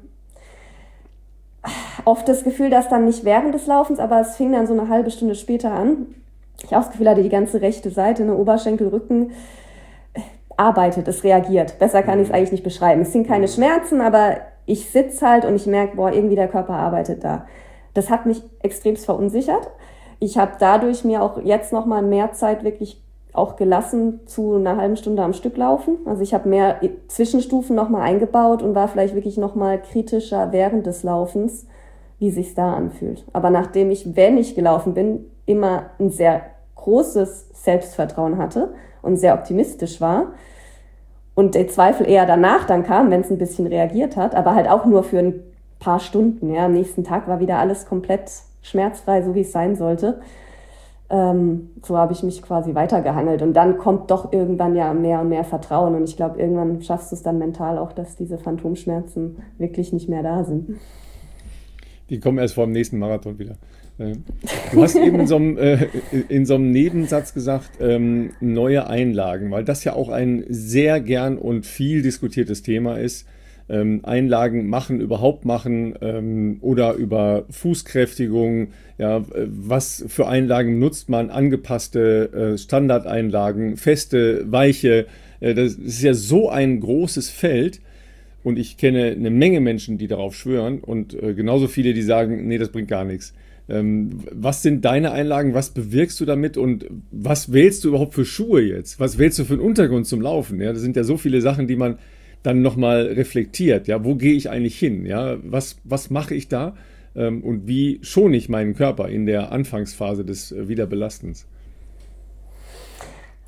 oft das Gefühl, dass dann nicht während des Laufens, aber es fing dann so eine halbe Stunde später an. Ich auch das Gefühl hatte, die ganze rechte Seite, eine Oberschenkel, Rücken, arbeitet, es reagiert. Besser kann ich es eigentlich nicht beschreiben. Es sind keine Schmerzen, aber ich sitze halt und ich merke, irgendwie der Körper arbeitet da. Das hat mich extremst verunsichert. Ich habe dadurch mir auch jetzt nochmal mehr Zeit wirklich auch gelassen zu einer halben Stunde am Stück laufen. Also ich habe mehr Zwischenstufen nochmal eingebaut und war vielleicht wirklich nochmal kritischer während des Laufens, wie sich's da anfühlt. Aber nachdem ich, wenn ich gelaufen bin, immer ein sehr großes Selbstvertrauen hatte und sehr optimistisch war und der Zweifel eher danach dann kam, wenn es ein bisschen reagiert hat, aber halt auch nur für ein paar Stunden. Ja. Am nächsten Tag war wieder alles komplett schmerzfrei, so wie es sein sollte. So habe ich mich quasi weitergehangelt und dann kommt doch irgendwann ja mehr und mehr Vertrauen und ich glaube, irgendwann schaffst du es dann mental auch, dass diese Phantomschmerzen wirklich nicht mehr da sind. Die kommen erst vor dem nächsten Marathon wieder. Du hast eben in so einem Nebensatz gesagt, neue Einlagen, weil das ja auch ein sehr gern und viel diskutiertes Thema ist. Einlagen machen, überhaupt machen oder über Fußkräftigung, ja, was für Einlagen nutzt man, angepasste Standardeinlagen, feste, weiche, das ist ja so ein großes Feld und ich kenne eine Menge Menschen, die darauf schwören und genauso viele, die sagen, nee, das bringt gar nichts. Was sind deine Einlagen, was bewirkst du damit und was wählst du überhaupt für Schuhe jetzt? Was wählst du für einen Untergrund zum Laufen? Ja, das sind ja so viele Sachen, die man dann nochmal reflektiert, ja, wo gehe ich eigentlich hin, ja, was mache ich da und wie schone ich meinen Körper in der Anfangsphase des Wiederbelastens?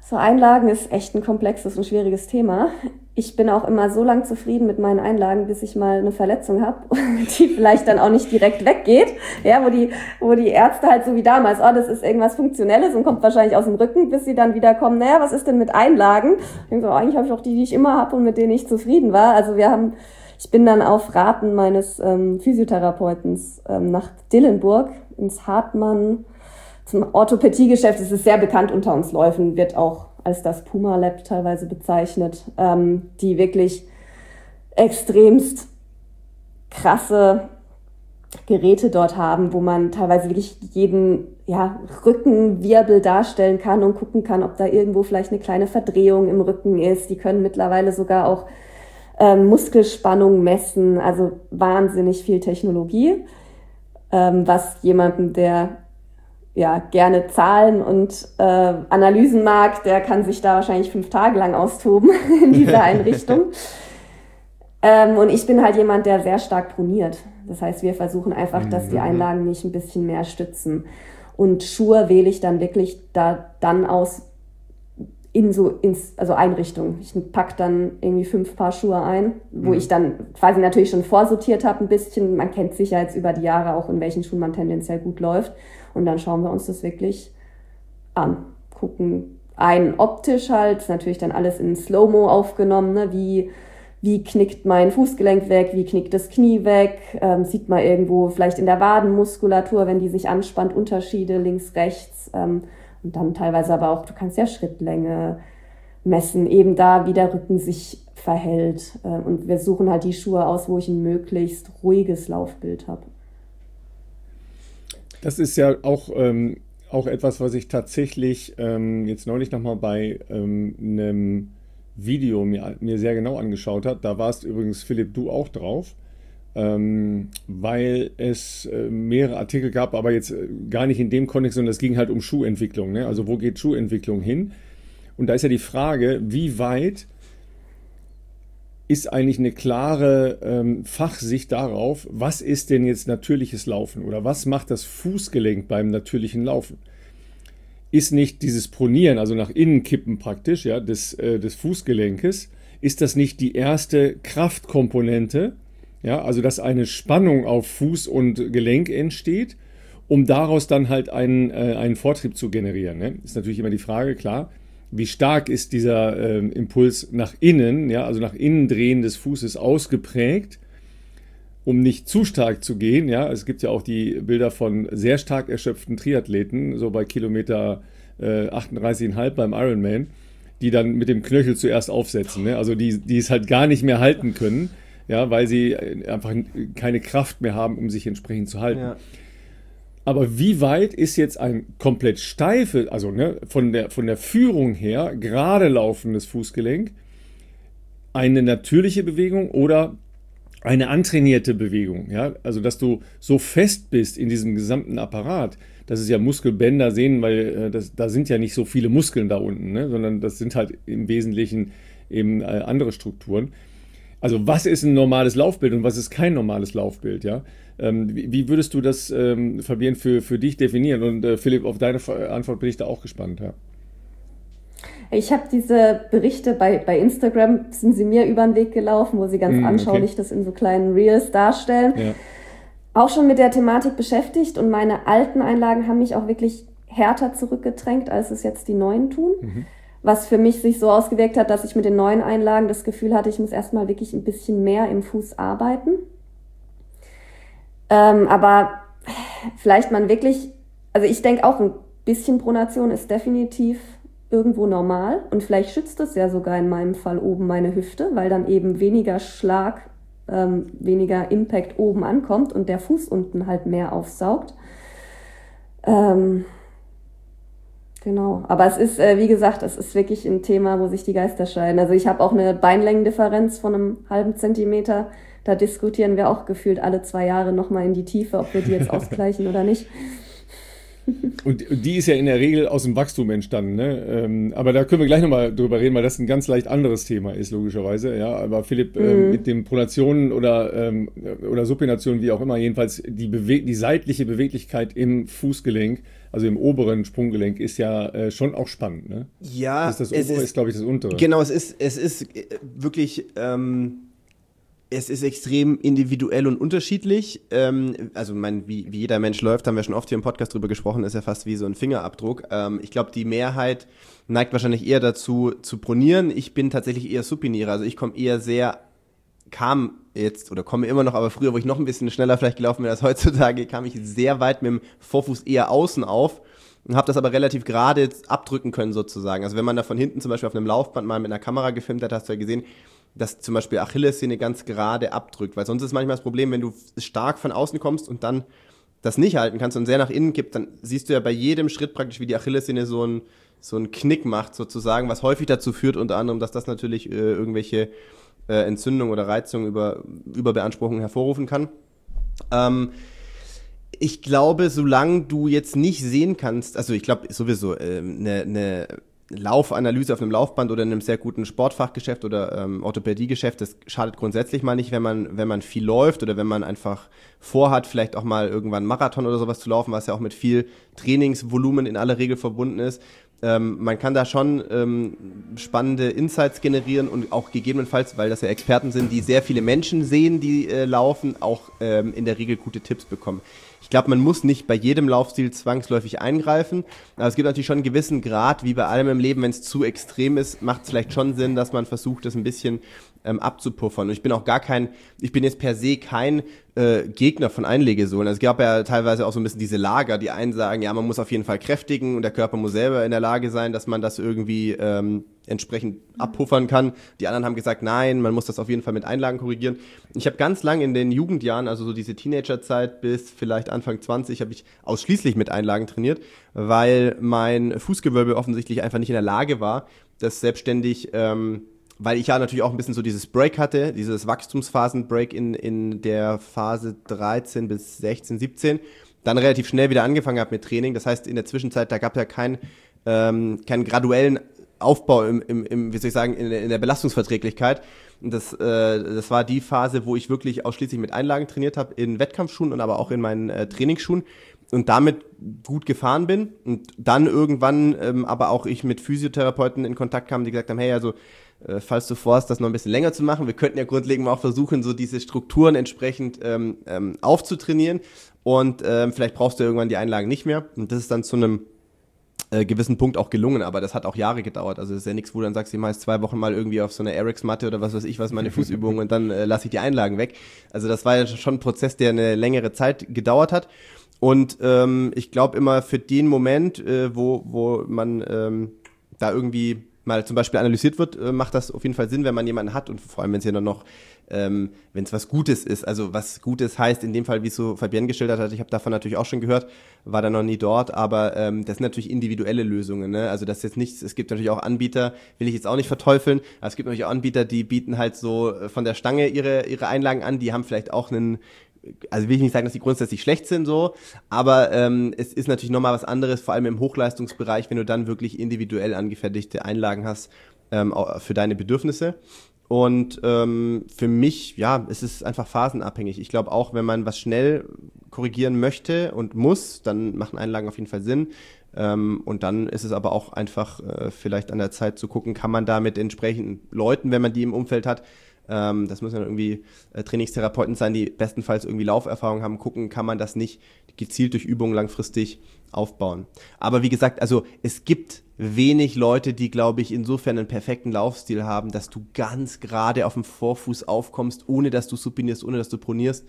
So Einlagen ist echt ein komplexes und schwieriges Thema. Ich bin auch immer so lang zufrieden mit meinen Einlagen, bis ich mal eine Verletzung habe, die vielleicht dann auch nicht direkt weggeht. Ja, wo die Ärzte halt so wie damals, oh, das ist irgendwas Funktionelles und kommt wahrscheinlich aus dem Rücken, bis sie dann wieder kommen, naja, was ist denn mit Einlagen? Ich denke so, eigentlich habe ich auch die ich immer habe und mit denen ich zufrieden war. Also ich bin dann auf Raten meines Physiotherapeuten nach Dillenburg ins Hartmann zum Orthopädiegeschäft. Es ist sehr bekannt unter uns Läufen, wird auch als das Puma Lab teilweise bezeichnet, die wirklich extremst krasse Geräte dort haben, wo man teilweise wirklich jeden Rückenwirbel darstellen kann und gucken kann, ob da irgendwo vielleicht eine kleine Verdrehung im Rücken ist. Die können mittlerweile sogar auch Muskelspannung messen, also wahnsinnig viel Technologie, was jemandem, der gerne Zahlen und Analysen mag, der kann sich da wahrscheinlich 5 Tage lang austoben in dieser Einrichtung. Und ich bin halt jemand, der sehr stark proniert. Das heißt, wir versuchen einfach, dass die Einlagen mich ein bisschen mehr stützen. Und Schuhe wähle ich dann wirklich dann aus also Einrichtungen. Ich packe dann irgendwie 5 Paar Schuhe ein, wo ich dann quasi natürlich schon vorsortiert habe ein bisschen. Man kennt sich ja jetzt über die Jahre auch, in welchen Schuhen man tendenziell gut läuft. Und dann schauen wir uns das wirklich an. Gucken optisch halt, ist natürlich dann alles in Slow-Mo aufgenommen, ne? Wie knickt mein Fußgelenk weg, wie knickt das Knie weg, sieht man irgendwo vielleicht in der Wadenmuskulatur, wenn die sich anspannt, Unterschiede links, rechts, und dann teilweise aber auch, du kannst ja Schrittlänge messen, eben da, wie der Rücken sich verhält, und wir suchen halt die Schuhe aus, wo ich ein möglichst ruhiges Laufbild habe. Das ist ja auch etwas, was ich tatsächlich jetzt neulich nochmal bei einem Video mir sehr genau angeschaut habe. Da warst übrigens, Philipp, du auch drauf, weil es mehrere Artikel gab, aber jetzt gar nicht in dem Kontext, sondern es ging halt um Schuhentwicklung. Ne? Also wo geht Schuhentwicklung hin? Und da ist ja die Frage, wie weit ist eigentlich eine klare Fachsicht darauf, was ist denn jetzt natürliches Laufen oder was macht das Fußgelenk beim natürlichen Laufen? Ist nicht dieses Pronieren, also nach innen kippen praktisch, ja, des Fußgelenkes, ist das nicht die erste Kraftkomponente, ja, also dass eine Spannung auf Fuß und Gelenk entsteht, um daraus dann halt einen Vortrieb zu generieren, ne? Ist natürlich immer die Frage, klar, wie stark ist dieser Impuls nach innen, ja, also nach innen drehen des Fußes ausgeprägt, um nicht zu stark zu gehen, ja. Es gibt ja auch die Bilder von sehr stark erschöpften Triathleten, so bei Kilometer 38,5 beim Ironman, die dann mit dem Knöchel zuerst aufsetzen, ne? Also die es halt gar nicht mehr halten können, ja, weil sie einfach keine Kraft mehr haben, um sich entsprechend zu halten. Ja. Aber wie weit ist jetzt ein komplett steifes, also ne, von der Führung her gerade laufendes Fußgelenk eine natürliche Bewegung oder eine antrainierte Bewegung? Ja? Also dass du so fest bist in diesem gesamten Apparat, das ist ja Muskelbänder sehen, weil da sind ja nicht so viele Muskeln da unten, ne? Sondern das sind halt im Wesentlichen eben andere Strukturen. Also was ist ein normales Laufbild und was ist kein normales Laufbild, ja? Wie würdest du das, Fabienne, für dich definieren? Und Philipp, auf deine Antwort bin ich da auch gespannt. Ja. Ich habe diese Berichte bei Instagram, sind sie mir über den Weg gelaufen, wo sie ganz anschaulich das in so kleinen Reels darstellen. Ja. Auch schon mit der Thematik beschäftigt und meine alten Einlagen haben mich auch wirklich härter zurückgedrängt, als es jetzt die neuen tun. Was für mich sich so ausgewirkt hat, dass ich mit den neuen Einlagen das Gefühl hatte, ich muss erstmal wirklich ein bisschen mehr im Fuß arbeiten. Aber vielleicht man wirklich, also ich denke auch ein bisschen Pronation ist definitiv irgendwo normal und vielleicht schützt es ja sogar in meinem Fall oben meine Hüfte, weil dann eben weniger Schlag, weniger Impact oben ankommt und der Fuß unten halt mehr aufsaugt. Genau, aber es ist, wie gesagt, es ist wirklich ein Thema, wo sich die Geister scheiden. Also ich habe auch eine Beinlängendifferenz von einem halben Zentimeter. Da diskutieren wir auch gefühlt alle 2 Jahre nochmal in die Tiefe, ob wir die jetzt ausgleichen oder nicht. Und die ist ja in der Regel aus dem Wachstum entstanden, ne? Aber da können wir gleich nochmal drüber reden, weil das ein ganz leicht anderes Thema ist, logischerweise. Ja, aber Philipp, mit den Pronationen oder Supinationen, wie auch immer, jedenfalls die seitliche Beweglichkeit im Fußgelenk, also im oberen Sprunggelenk, ist ja schon auch spannend, ne? Ja, das obere ist, glaube ich, das untere. Genau, es ist wirklich es ist extrem individuell und unterschiedlich. Also, wie jeder Mensch läuft, haben wir schon oft hier im Podcast drüber gesprochen, ist ja fast wie so ein Fingerabdruck. Ich glaube, die Mehrheit neigt wahrscheinlich eher dazu, zu pronieren. Ich bin tatsächlich eher Supinierer. Also, ich komme immer noch, aber früher, wo ich noch ein bisschen schneller vielleicht gelaufen bin als heutzutage, kam ich sehr weit mit dem Vorfuß eher außen auf und habe das aber relativ gerade abdrücken können sozusagen. Also, wenn man da von hinten zum Beispiel auf einem Laufband mal mit einer Kamera gefilmt hat, hast du ja gesehen, dass zum Beispiel Achillessehne ganz gerade abdrückt, weil sonst ist manchmal das Problem, wenn du stark von außen kommst und dann das nicht halten kannst und sehr nach innen kippt, dann siehst du ja bei jedem Schritt praktisch, wie die Achillessehne so einen Knick macht sozusagen, was häufig dazu führt unter anderem, dass das natürlich irgendwelche Entzündungen oder Reizungen Überbeanspruchung hervorrufen kann. Ich glaube, solange du jetzt nicht sehen kannst, also ich glaube sowieso eine Laufanalyse auf einem Laufband oder in einem sehr guten Sportfachgeschäft oder Orthopädiegeschäft, das schadet grundsätzlich mal nicht, wenn man viel läuft oder wenn man einfach vorhat, vielleicht auch mal irgendwann einen Marathon oder sowas zu laufen, was ja auch mit viel Trainingsvolumen in aller Regel verbunden ist. Man kann da schon spannende Insights generieren und auch gegebenenfalls, weil das ja Experten sind, die sehr viele Menschen sehen, die laufen, auch in der Regel gute Tipps bekommen. Ich glaube, man muss nicht bei jedem Laufstil zwangsläufig eingreifen, aber es gibt natürlich schon einen gewissen Grad, wie bei allem im Leben, wenn es zu extrem ist, macht es vielleicht schon Sinn, dass man versucht, das ein bisschen abzupuffern. Und ich bin jetzt per se kein Gegner von Einlegesohlen. Also es gab ja teilweise auch so ein bisschen diese Lager, die einen sagen, ja, man muss auf jeden Fall kräftigen und der Körper muss selber in der Lage sein, dass man das irgendwie entsprechend abpuffern kann. Die anderen haben gesagt, nein, man muss das auf jeden Fall mit Einlagen korrigieren. Ich habe ganz lang in den Jugendjahren, also so diese Teenagerzeit bis vielleicht Anfang 20, habe ich ausschließlich mit Einlagen trainiert, weil mein Fußgewölbe offensichtlich einfach nicht in der Lage war, das selbstständig weil ich ja natürlich auch ein bisschen so dieses Break hatte, dieses Wachstumsphasen-Break in der Phase 13 bis 16, 17, dann relativ schnell wieder angefangen habe mit Training. Das heißt, in der Zwischenzeit, da gab es ja keinen graduellen Aufbau wie soll ich sagen, in der Belastungsverträglichkeit. Und das war die Phase, wo ich wirklich ausschließlich mit Einlagen trainiert habe, in Wettkampfschuhen und aber auch in meinen Trainingsschuhen und damit gut gefahren bin. Und dann irgendwann aber auch ich mit Physiotherapeuten in Kontakt kam, die gesagt haben, hey, also falls du vorhast, das noch ein bisschen länger zu machen, wir könnten ja grundlegend auch versuchen, so diese Strukturen entsprechend aufzutrainieren und vielleicht brauchst du irgendwann die Einlagen nicht mehr. Und das ist dann zu einem gewissen Punkt auch gelungen, aber das hat auch Jahre gedauert. Also das ist ja nichts, wo du dann sagst, ich mache jetzt 2 Wochen mal irgendwie auf so einer RX-Matte oder was weiß ich was, meine Fußübungen und dann lasse ich die Einlagen weg. Also das war ja schon ein Prozess, der eine längere Zeit gedauert hat. Und ich glaube immer für den Moment, wo man da irgendwie mal zum Beispiel analysiert wird, macht das auf jeden Fall Sinn, wenn man jemanden hat und vor allem, wenn es ja noch wenn es was Gutes ist. Also was Gutes heißt in dem Fall, wie es so Fabienne geschildert hat, ich habe davon natürlich auch schon gehört, war da noch nie dort, aber das sind natürlich individuelle Lösungen. Ne? Also das ist jetzt nichts, es gibt natürlich auch Anbieter, will ich jetzt auch nicht verteufeln, aber es gibt natürlich auch Anbieter, die bieten halt so von der Stange ihre Einlagen an, die haben vielleicht auch also will ich nicht sagen, dass die grundsätzlich schlecht sind so, aber es ist natürlich nochmal was anderes, vor allem im Hochleistungsbereich, wenn du dann wirklich individuell angefertigte Einlagen hast für deine Bedürfnisse. Und für mich, ja, es ist einfach phasenabhängig. Ich glaube auch, wenn man was schnell korrigieren möchte und muss, dann machen Einlagen auf jeden Fall Sinn. Und dann ist es aber auch einfach vielleicht an der Zeit zu gucken, kann man da mit entsprechenden Leuten, wenn man die im Umfeld hat, das müssen dann irgendwie Trainingstherapeuten sein, die bestenfalls irgendwie Lauferfahrung haben, gucken, kann man das nicht gezielt durch Übungen langfristig aufbauen. Aber wie gesagt, also es gibt wenig Leute, die, glaube ich, insofern einen perfekten Laufstil haben, dass du ganz gerade auf dem Vorfuß aufkommst, ohne dass du supinierst, ohne dass du pronierst.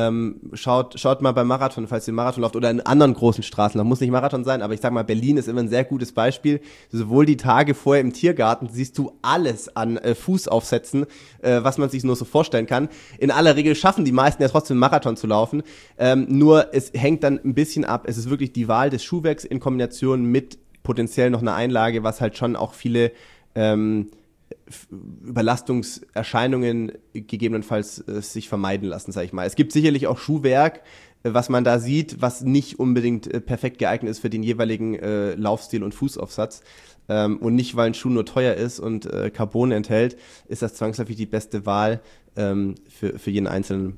Schaut mal beim Marathon, falls ihr einen Marathon lauft oder in anderen großen Straßen, da muss nicht Marathon sein, aber ich sag mal, Berlin ist immer ein sehr gutes Beispiel. Sowohl die Tage vorher im Tiergarten siehst du alles an Fußaufsätzen, was man sich nur so vorstellen kann. In aller Regel schaffen die meisten ja trotzdem einen Marathon zu laufen, nur es hängt dann ein bisschen ab. Es ist wirklich die Wahl des Schuhwerks in Kombination mit potenziell noch eine Einlage, was halt schon auch viele Überlastungserscheinungen gegebenenfalls sich vermeiden lassen, sage ich mal. Es gibt sicherlich auch Schuhwerk, was man da sieht, was nicht unbedingt perfekt geeignet ist für den jeweiligen Laufstil und Fußaufsatz. Und nicht, weil ein Schuh nur teuer ist und Carbon enthält, ist das zwangsläufig die beste Wahl für jeden Einzelnen.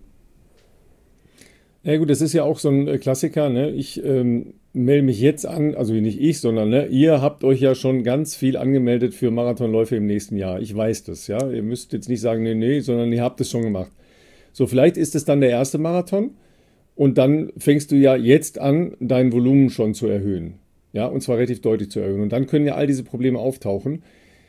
Ja gut, das ist ja auch so ein Klassiker, ne? Ich melde mich jetzt an, also nicht ich, sondern ne, ihr habt euch ja schon ganz viel angemeldet für Marathonläufe im nächsten Jahr. Ich weiß das, ja. Ihr müsst jetzt nicht sagen, nee, sondern ihr habt es schon gemacht. So, vielleicht ist es dann der erste Marathon und dann fängst du ja jetzt an, dein Volumen schon zu erhöhen. Ja, und zwar relativ deutlich zu erhöhen. Und dann können ja all diese Probleme auftauchen.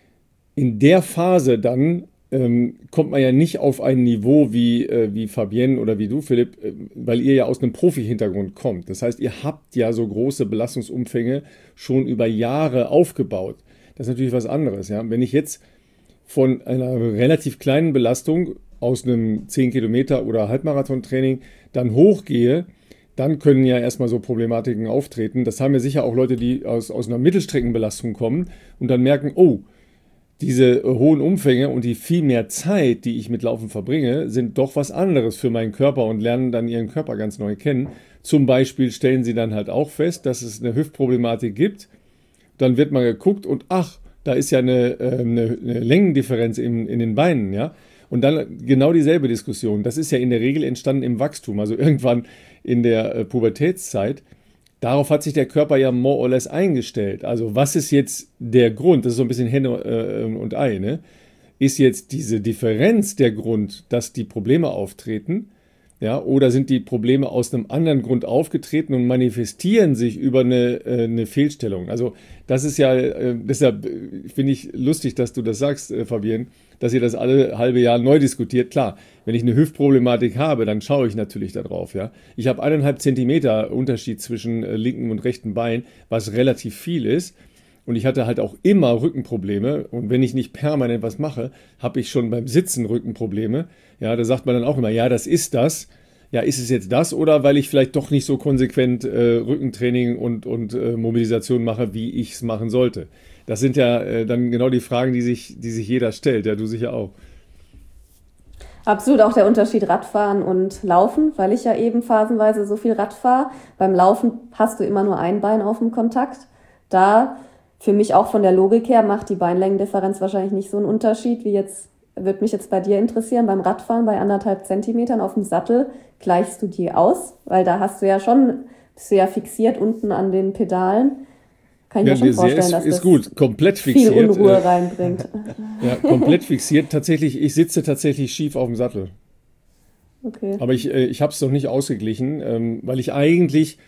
In der Phase dann kommt man ja nicht auf ein Niveau wie Fabienne oder wie du, Philipp, weil ihr ja aus einem Profi-Hintergrund kommt. Das heißt, ihr habt ja so große Belastungsumfänge schon über Jahre aufgebaut. Das ist natürlich was anderes. Ja? Wenn ich jetzt von einer relativ kleinen Belastung aus einem 10 Kilometer oder Halbmarathon-Training dann hochgehe, dann können ja erstmal so Problematiken auftreten. Das haben ja sicher auch Leute, die aus einer Mittelstreckenbelastung kommen und dann merken, oh, diese hohen Umfänge und die viel mehr Zeit, die ich mit Laufen verbringe, sind doch was anderes für meinen Körper und lernen dann ihren Körper ganz neu kennen. Zum Beispiel stellen sie dann halt auch fest, dass es eine Hüftproblematik gibt. Dann wird mal geguckt und ach, da ist ja eine Längendifferenz in den Beinen, ja. Und dann genau dieselbe Diskussion. Das ist ja in der Regel entstanden im Wachstum, also irgendwann in der Pubertätszeit. Darauf hat sich der Körper ja more or less eingestellt. Also was ist jetzt der Grund? Das ist so ein bisschen Henne und Ei, ne? Ist jetzt diese Differenz der Grund, dass die Probleme auftreten? Ja, oder sind die Probleme aus einem anderen Grund aufgetreten und manifestieren sich über eine Fehlstellung? Also das ist ja, deshalb finde ich lustig, dass du das sagst, Fabienne, dass ihr das alle halbe Jahr neu diskutiert. Klar, wenn ich eine Hüftproblematik habe, dann schaue ich natürlich darauf. Ja? Ich habe 1,5 Zentimeter Unterschied zwischen linkem und rechtem Bein, was relativ viel ist. Und ich hatte halt auch immer Rückenprobleme. Und wenn ich nicht permanent was mache, habe ich schon beim Sitzen Rückenprobleme. Ja, da sagt man dann auch immer, ja, das ist das. Ja, ist es jetzt das oder weil ich vielleicht doch nicht so konsequent Rückentraining und Mobilisation mache, wie ich es machen sollte? Das sind ja dann genau die Fragen, die sich jeder stellt. Ja, du sicher auch. Absolut auch der Unterschied Radfahren und Laufen, weil ich ja eben phasenweise so viel Rad fahre. Beim Laufen hast du immer nur ein Bein auf dem Kontakt. Da für mich auch von der Logik her macht die Beinlängendifferenz wahrscheinlich nicht so einen Unterschied, wie jetzt, würde mich jetzt bei dir interessieren, beim Radfahren bei 1,5 Zentimetern auf dem Sattel gleichst du die aus, weil da bist du ja fixiert unten an den Pedalen. Kann ich mir schon vorstellen, dass das gut. Komplett fixiert, viel Unruhe reinbringt. Ja, komplett fixiert. Ich sitze tatsächlich schief auf dem Sattel. Okay. Aber ich habe es noch nicht ausgeglichen, weil ich eigentlich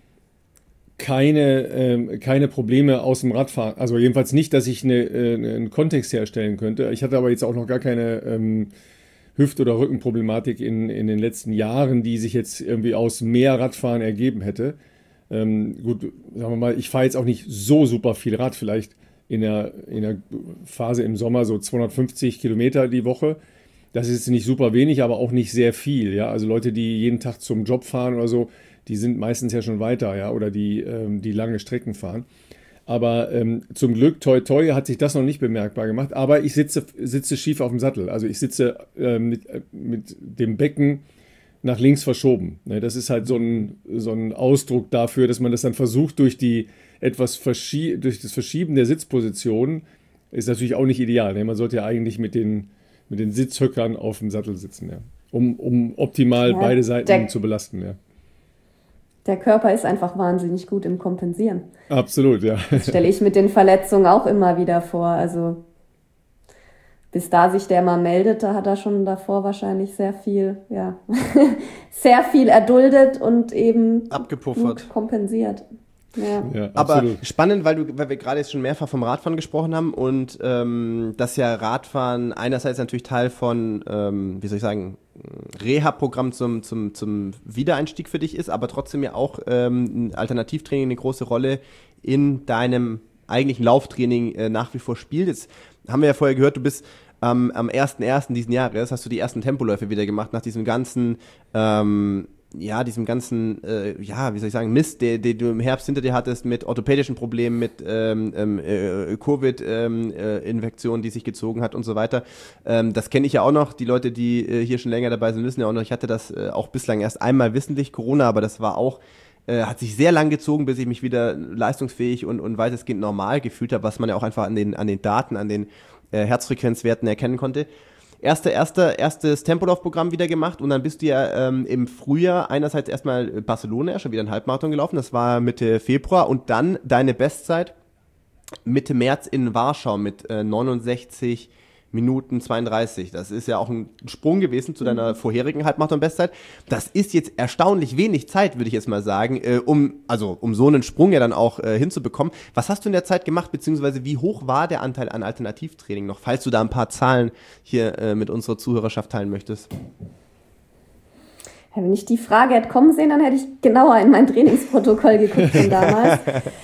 keine Probleme aus dem Radfahren, also jedenfalls nicht, dass ich einen Kontext herstellen könnte. Ich hatte aber jetzt auch noch gar keine Hüft- oder Rückenproblematik in den letzten Jahren, die sich jetzt irgendwie aus mehr Radfahren ergeben hätte. Gut, sagen wir mal, ich fahre jetzt auch nicht so super viel Rad, vielleicht in der Phase im Sommer so 250 Kilometer die Woche. Das ist nicht super wenig, aber auch nicht sehr viel. Ja? Also Leute, die jeden Tag zum Job fahren oder so, die sind meistens ja schon weiter, ja, oder die lange Strecken fahren. Aber zum Glück, toi toi, hat sich das noch nicht bemerkbar gemacht. Aber ich sitze schief auf dem Sattel. Also ich sitze mit dem Becken nach links verschoben. Ne, das ist halt so ein Ausdruck dafür, dass man das dann versucht durch durch das Verschieben der Sitzposition, ist natürlich auch nicht ideal. Ne? Man sollte ja eigentlich mit den Sitzhöckern auf dem Sattel sitzen, ja, um optimal beide Seiten zu belasten, ja. Der Körper ist einfach wahnsinnig gut im Kompensieren. Absolut, ja. Das stelle ich mit den Verletzungen auch immer wieder vor. Also bis da sich der mal meldet, da hat er schon davor wahrscheinlich sehr viel erduldet und eben abgepuffert, kompensiert. Ja. Aber spannend, weil wir gerade jetzt schon mehrfach vom Radfahren gesprochen haben und dass ja Radfahren einerseits natürlich Teil von, Reha-Programm zum Wiedereinstieg für dich ist, aber trotzdem ja auch Alternativtraining eine große Rolle in deinem eigentlichen Lauftraining nach wie vor spielt. Jetzt haben wir ja vorher gehört, du bist am 1.1. diesen Jahres, hast du die ersten Tempoläufe wieder gemacht, nach diesem ganzen diesem ganzen, wie soll ich sagen, Mist, den du im Herbst hinter dir hattest, mit orthopädischen Problemen, mit Covid-Infektionen, die sich gezogen hat und so weiter. Das kenne ich ja auch noch. Die Leute, die hier schon länger dabei sind, wissen ja auch noch, ich hatte das auch bislang erst einmal wissentlich, Corona, aber das war auch, hat sich sehr lang gezogen, bis ich mich wieder leistungsfähig und weitestgehend normal gefühlt habe, was man ja auch einfach an den Daten, an den Herzfrequenzwerten erkennen konnte. Erstes Tempolaufprogramm wieder gemacht und dann bist du ja im Frühjahr einerseits erstmal Barcelona, schon wieder einen Halbmarathon gelaufen, das war Mitte Februar und dann deine Bestzeit Mitte März in Warschau mit 69 Minuten 32. Das ist ja auch ein Sprung gewesen zu deiner vorherigen Halbmarathon-Bestzeit. Das ist jetzt erstaunlich wenig Zeit, würde ich jetzt mal sagen, um so einen Sprung ja dann auch hinzubekommen. Was hast du in der Zeit gemacht, beziehungsweise wie hoch war der Anteil an Alternativtraining noch, falls du da ein paar Zahlen hier mit unserer Zuhörerschaft teilen möchtest? Ja, wenn ich die Frage hätte kommen sehen, dann hätte ich genauer in mein Trainingsprotokoll geguckt von damals.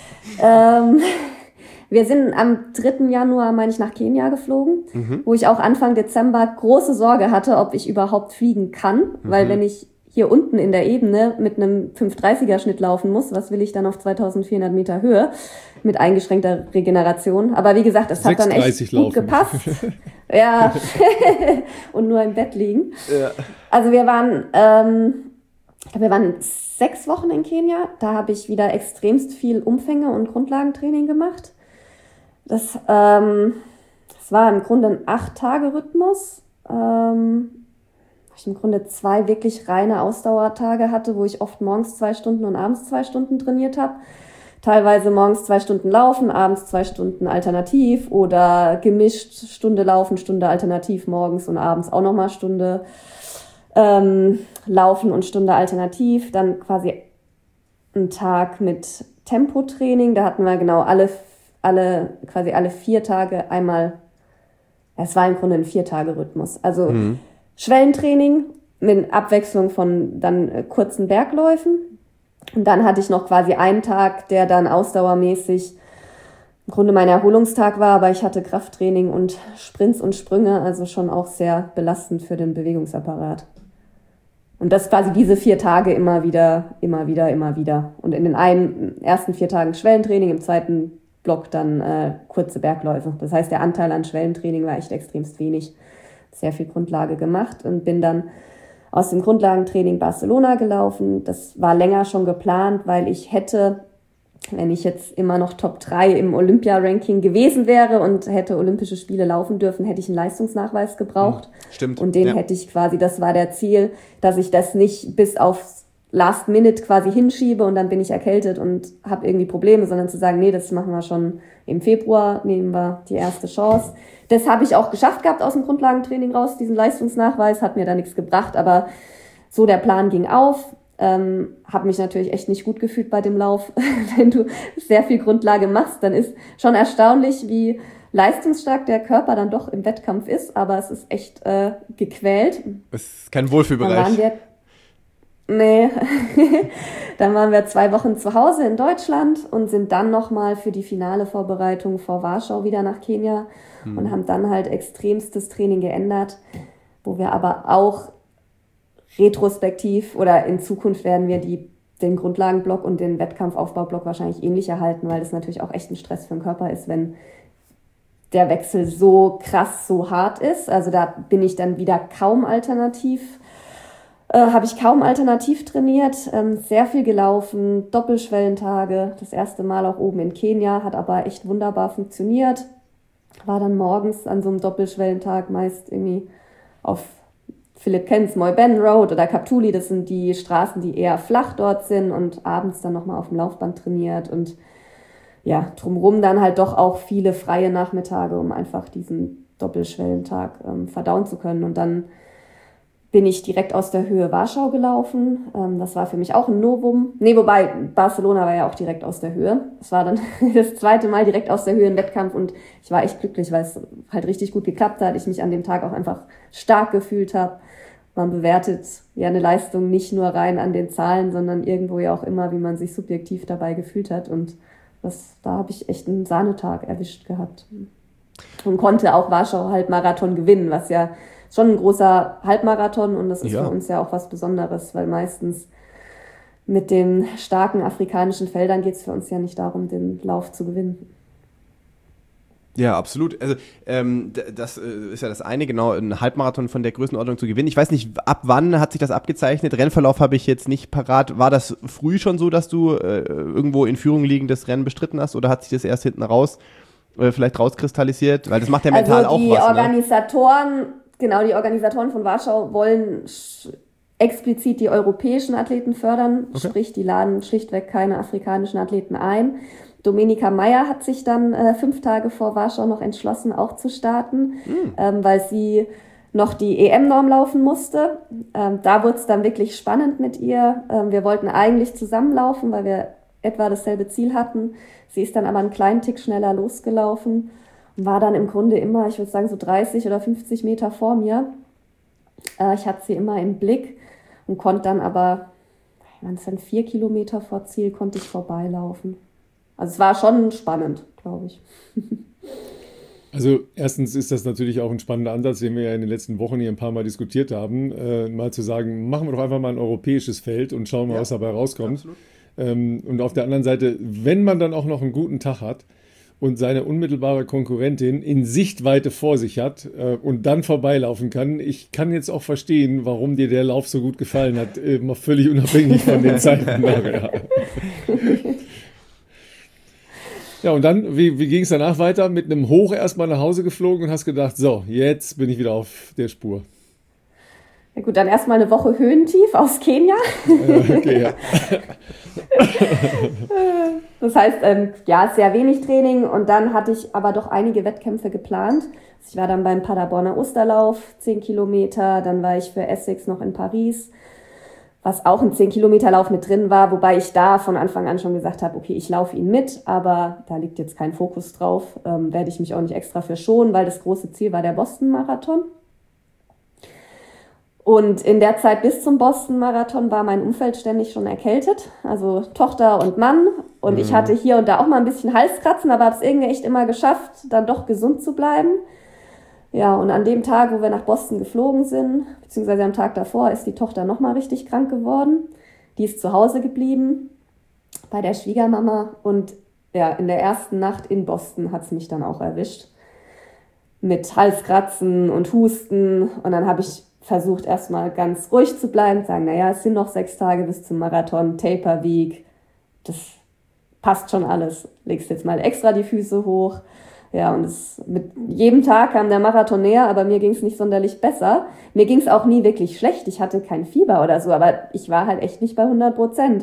Wir sind am 3. Januar, meine ich, nach Kenia geflogen, wo ich auch Anfang Dezember große Sorge hatte, ob ich überhaupt fliegen kann, weil wenn ich hier unten in der Ebene mit einem 5:30er Schnitt laufen muss, was will ich dann auf 2400 Meter Höhe mit eingeschränkter Regeneration? Aber wie gesagt, es hat dann echt gut gepasst. Ja, und nur im Bett liegen. Ja. Also wir waren 6 Wochen in Kenia, da habe ich wieder extremst viel Umfänge und Grundlagentraining gemacht. Das war im Grunde ein 8-Tage-Rhythmus, wo ich im Grunde 2 wirklich reine Ausdauertage hatte, wo ich oft morgens 2 Stunden und abends 2 Stunden trainiert habe. Teilweise morgens 2 Stunden laufen, abends 2 Stunden alternativ oder gemischt Stunde laufen, Stunde alternativ morgens und abends auch nochmal Stunde laufen und Stunde alternativ. Dann quasi einen Tag mit Tempotraining, da hatten wir genau alle 4 Tage einmal, es war im Grunde ein 4-Tage-Rhythmus. Also Schwellentraining mit Abwechslung von dann kurzen Bergläufen. Und dann hatte ich noch quasi einen Tag, der dann ausdauermäßig im Grunde mein Erholungstag war, aber ich hatte Krafttraining und Sprints und Sprünge, also schon auch sehr belastend für den Bewegungsapparat. Und das quasi diese 4 Tage immer wieder. Und in den ersten 4 Tagen Schwellentraining, im zweiten Block dann kurze Bergläufe. Das heißt, der Anteil an Schwellentraining war echt extremst wenig. Sehr viel Grundlage gemacht und bin dann aus dem Grundlagentraining Barcelona gelaufen. Das war länger schon geplant, weil ich hätte, wenn ich jetzt immer noch Top 3 im Olympia-Ranking gewesen wäre und hätte Olympische Spiele laufen dürfen, hätte ich einen Leistungsnachweis gebraucht. Stimmt. Und den hätte ich quasi, das war der Ziel, dass ich das nicht bis aufs Last Minute quasi hinschiebe und dann bin ich erkältet und habe irgendwie Probleme, sondern zu sagen, nee, das machen wir schon im Februar, nehmen wir die erste Chance. Das habe ich auch geschafft gehabt aus dem Grundlagentraining raus, diesen Leistungsnachweis, hat mir da nichts gebracht, aber so der Plan ging auf. Habe mich natürlich echt nicht gut gefühlt bei dem Lauf. Wenn du sehr viel Grundlage machst, dann ist schon erstaunlich, wie leistungsstark der Körper dann doch im Wettkampf ist, aber es ist echt gequält. Es ist kein Wohlfühlbereich. Dann waren wir 2 Wochen zu Hause in Deutschland und sind dann nochmal für die finale Vorbereitung vor Warschau wieder nach Kenia und haben dann halt extremstes Training geändert, wo wir aber auch retrospektiv oder in Zukunft werden wir den Grundlagenblock und den Wettkampfaufbaublock wahrscheinlich ähnlich erhalten, weil das natürlich auch echt ein Stress für den Körper ist, wenn der Wechsel so krass, so hart ist. Also da bin ich dann wieder habe ich kaum alternativ trainiert, sehr viel gelaufen, Doppelschwellentage, das erste Mal auch oben in Kenia, hat aber echt wunderbar funktioniert. War dann morgens an so einem Doppelschwellentag meist irgendwie auf Philipp kennt's, Moyben Road oder Kaptuli, das sind die Straßen, die eher flach dort sind und abends dann nochmal auf dem Laufband trainiert und ja, drumherum dann halt doch auch viele freie Nachmittage, um einfach diesen Doppelschwellentag verdauen zu können. Und dann bin ich direkt aus der Höhe Warschau gelaufen. Das war für mich auch ein Novum. Nee, wobei Barcelona war ja auch direkt aus der Höhe. Es war dann das 2. Mal direkt aus der Höhe im Wettkampf und ich war echt glücklich, weil es halt richtig gut geklappt hat. Ich mich an dem Tag auch einfach stark gefühlt habe. Man bewertet ja eine Leistung nicht nur rein an den Zahlen, sondern irgendwo ja auch immer, wie man sich subjektiv dabei gefühlt hat. Und da habe ich echt einen Sahnetag erwischt gehabt. Und konnte auch Warschau Halbmarathon gewinnen, was ja schon ein großer Halbmarathon und das ist für uns ja auch was Besonderes, weil meistens mit den starken afrikanischen Feldern geht es für uns ja nicht darum, den Lauf zu gewinnen. Ja, absolut. Also das ist ja das eine, genau, einen Halbmarathon von der Größenordnung zu gewinnen. Ich weiß nicht, ab wann hat sich das abgezeichnet? Rennverlauf habe ich jetzt nicht parat. War das früh schon so, dass du irgendwo in Führung liegendes Rennen bestritten hast oder hat sich das erst hinten raus vielleicht rauskristallisiert? Weil das macht ja mental auch was. Die Organisatoren von Warschau wollen explizit die europäischen Athleten fördern, sprich, die laden schlichtweg keine afrikanischen Athleten ein. Domenica Meyer hat sich dann 5 Tage vor Warschau noch entschlossen, auch zu starten, weil sie noch die EM-Norm laufen musste. Da wurde es dann wirklich spannend mit ihr. Wir wollten eigentlich zusammenlaufen, weil wir etwa dasselbe Ziel hatten. Sie ist dann aber einen kleinen Tick schneller losgelaufen und war dann im Grunde immer, ich würde sagen, so 30 oder 50 Meter vor mir. Ich hatte sie immer im Blick und konnte dann aber, das sind 4 Kilometer vor Ziel, konnte ich vorbeilaufen. Also es war schon spannend, glaube ich. Also erstens ist das natürlich auch ein spannender Ansatz, den wir ja in den letzten Wochen hier ein paar Mal diskutiert haben, mal zu sagen, machen wir doch einfach mal ein europäisches Feld und schauen mal, was dabei rauskommt. Und auf der anderen Seite, wenn man dann auch noch einen guten Tag hat und seine unmittelbare Konkurrentin in Sichtweite vor sich hat und dann vorbeilaufen kann, ich kann jetzt auch verstehen, warum dir der Lauf so gut gefallen hat, mal völlig unabhängig von den Zeiten nachher. Ja, und dann, wie ging es danach weiter? Mit einem Hoch erstmal nach Hause geflogen und hast gedacht, so, jetzt bin ich wieder auf der Spur. Ja gut, dann erstmal eine Woche Höhentief aus Kenia. Okay, ja. Das heißt, sehr wenig Training und dann hatte ich aber doch einige Wettkämpfe geplant. Ich war dann beim Paderborner Osterlauf, 10 Kilometer, dann war ich für Essex noch in Paris, was auch ein 10-Kilometer-Lauf mit drin war, wobei ich da von Anfang an schon gesagt habe, okay, ich laufe ihn mit, aber da liegt jetzt kein Fokus drauf, werde ich mich auch nicht extra für schonen, weil das große Ziel war der Boston-Marathon. Und in der Zeit bis zum Boston-Marathon war mein Umfeld ständig schon erkältet, also Tochter und Mann. Und ich hatte hier und da auch mal ein bisschen Halskratzen, aber habe es irgendwie echt immer geschafft, dann doch gesund zu bleiben. Ja, und an dem Tag, wo wir nach Boston geflogen sind, beziehungsweise am Tag davor, ist die Tochter nochmal richtig krank geworden. Die ist zu Hause geblieben bei der Schwiegermama und ja, in der ersten Nacht in Boston hat es mich dann auch erwischt. Mit Halskratzen und Husten und dann habe ich versucht, erstmal ganz ruhig zu bleiben, sagen, naja, es sind noch 6 Tage bis zum Marathon, Taper Week, das passt schon alles. Legst jetzt mal extra die Füße hoch. Ja, und mit jedem Tag kam der Marathon näher, aber mir ging es nicht sonderlich besser. Mir ging es auch nie wirklich schlecht. Ich hatte kein Fieber oder so, aber ich war halt echt nicht bei 100%.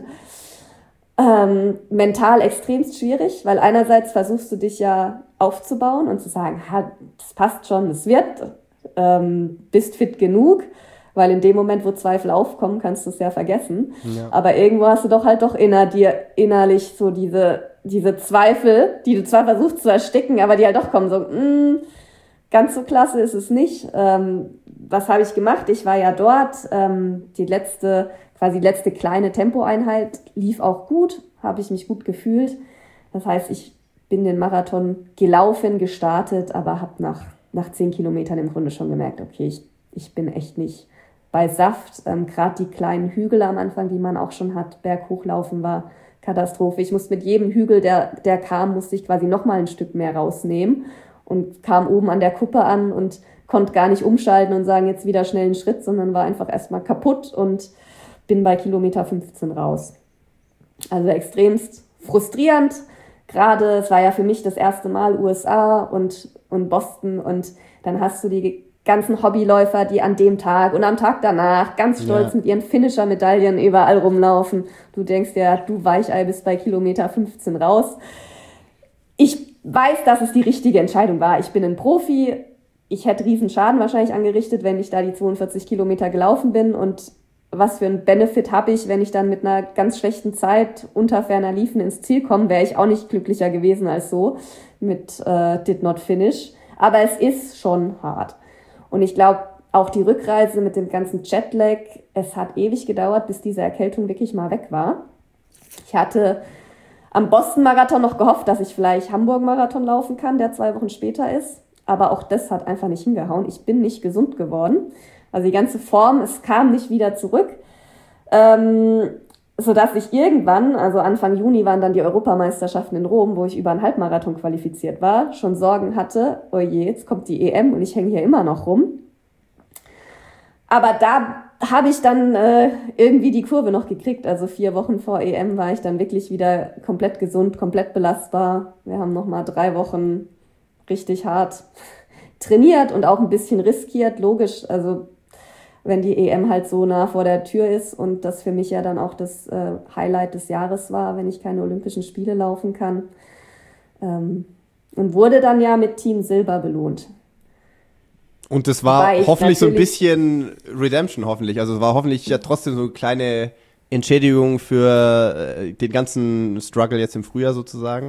Mental extremst schwierig, weil einerseits versuchst du dich ja aufzubauen und zu sagen, das passt schon, das wird, bist fit genug, weil in dem Moment, wo Zweifel aufkommen, kannst du es ja vergessen. Ja. Aber irgendwo hast du doch innerlich so diese Zweifel, die du zwar versuchst zu ersticken, aber die halt doch kommen, so, ganz so klasse ist es nicht. Was habe ich gemacht? Ich war ja dort, die letzte kleine Tempoeinheit lief auch gut, habe ich mich gut gefühlt. Das heißt, ich bin den Marathon gelaufen, gestartet, aber habe nach 10 Kilometern im Grunde schon gemerkt, okay, ich bin echt nicht bei Saft. Gerade die kleinen Hügel am Anfang, die man auch schon hat, berghochlaufen war Katastrophe. Ich musste mit jedem Hügel, der kam, musste ich quasi nochmal ein Stück mehr rausnehmen und kam oben an der Kuppe an und konnte gar nicht umschalten und sagen, jetzt wieder schnell einen Schritt, sondern war einfach erstmal kaputt und bin bei Kilometer 15 raus. Also extremst frustrierend. Gerade, es war ja für mich das erste Mal USA und Boston und dann hast du die ganzen Hobbyläufer, die an dem Tag und am Tag danach ganz stolz mit ihren Finisher-Medaillen überall rumlaufen. Du denkst ja, du Weichei bist bei Kilometer 15 raus. Ich weiß, dass es die richtige Entscheidung war. Ich bin ein Profi. Ich hätte riesen Schaden wahrscheinlich angerichtet, wenn ich da die 42 Kilometer gelaufen bin. Und was für einen Benefit habe ich, wenn ich dann mit einer ganz schlechten Zeit unter ferner Liefen ins Ziel komme, wäre ich auch nicht glücklicher gewesen als so mit Did Not Finish. Aber es ist schon hart. Und ich glaube, auch die Rückreise mit dem ganzen Jetlag, es hat ewig gedauert, bis diese Erkältung wirklich mal weg war. Ich hatte am Boston-Marathon noch gehofft, dass ich vielleicht Hamburg-Marathon laufen kann, der 2 Wochen später ist. aber auch das hat einfach nicht hingehauen. Ich bin nicht gesund geworden. Also die ganze Form, es kam nicht wieder zurück. Sodass ich irgendwann, also Anfang Juni waren dann die Europameisterschaften in Rom, wo ich über einen Halbmarathon qualifiziert war, schon Sorgen hatte, oh je, jetzt kommt die EM und ich hänge hier immer noch rum. Aber da habe ich dann irgendwie die Kurve noch gekriegt. Also 4 Wochen vor EM war ich dann wirklich wieder komplett gesund, komplett belastbar. Wir haben nochmal 3 Wochen richtig hart trainiert und auch ein bisschen riskiert, logisch. Also wenn die EM halt so nah vor der Tür ist und das für mich ja dann auch das Highlight des Jahres war, wenn ich keine Olympischen Spiele laufen kann. Und wurde dann ja mit Team Silber belohnt. Und das war hoffentlich so ein bisschen Redemption, hoffentlich. Also es war hoffentlich ja trotzdem so eine kleine Entschädigung für den ganzen Struggle jetzt im Frühjahr sozusagen.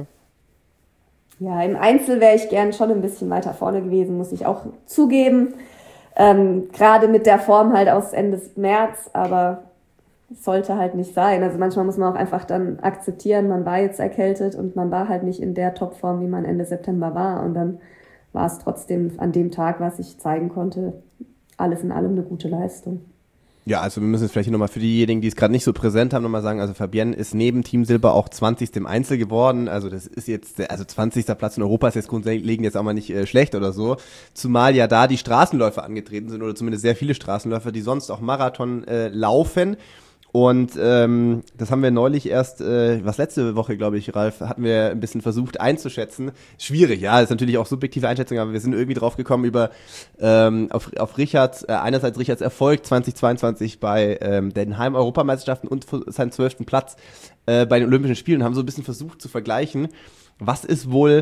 Ja, im Einzel wäre ich gern schon ein bisschen weiter vorne gewesen, muss ich auch zugeben. Gerade mit der Form halt aus Ende März, aber es sollte halt nicht sein. Also manchmal muss man auch einfach dann akzeptieren, man war jetzt erkältet und man war halt nicht in der Topform, wie man Ende September war. Und dann war es trotzdem an dem Tag, was ich zeigen konnte, alles in allem eine gute Leistung. Ja, also wir müssen es vielleicht nochmal für diejenigen, die es gerade nicht so präsent haben, nochmal sagen, also Fabienne ist neben Team Silber auch 20. im Einzel geworden, also das ist jetzt, also 20. Platz in Europa ist jetzt grundlegend jetzt auch mal nicht schlecht oder so, zumal ja da die Straßenläufer angetreten sind oder zumindest sehr viele Straßenläufer, die sonst auch Marathon laufen. Und das haben wir neulich erst, letzte Woche, glaube ich, Ralf, hatten wir ein bisschen versucht einzuschätzen. Schwierig, ja, ist natürlich auch subjektive Einschätzung, aber wir sind irgendwie drauf gekommen über auf Richards, einerseits Richards Erfolg 2022 bei den Heim-Europameisterschaften und seinen 12. Platz bei den Olympischen Spielen und haben so ein bisschen versucht zu vergleichen, was ist wohl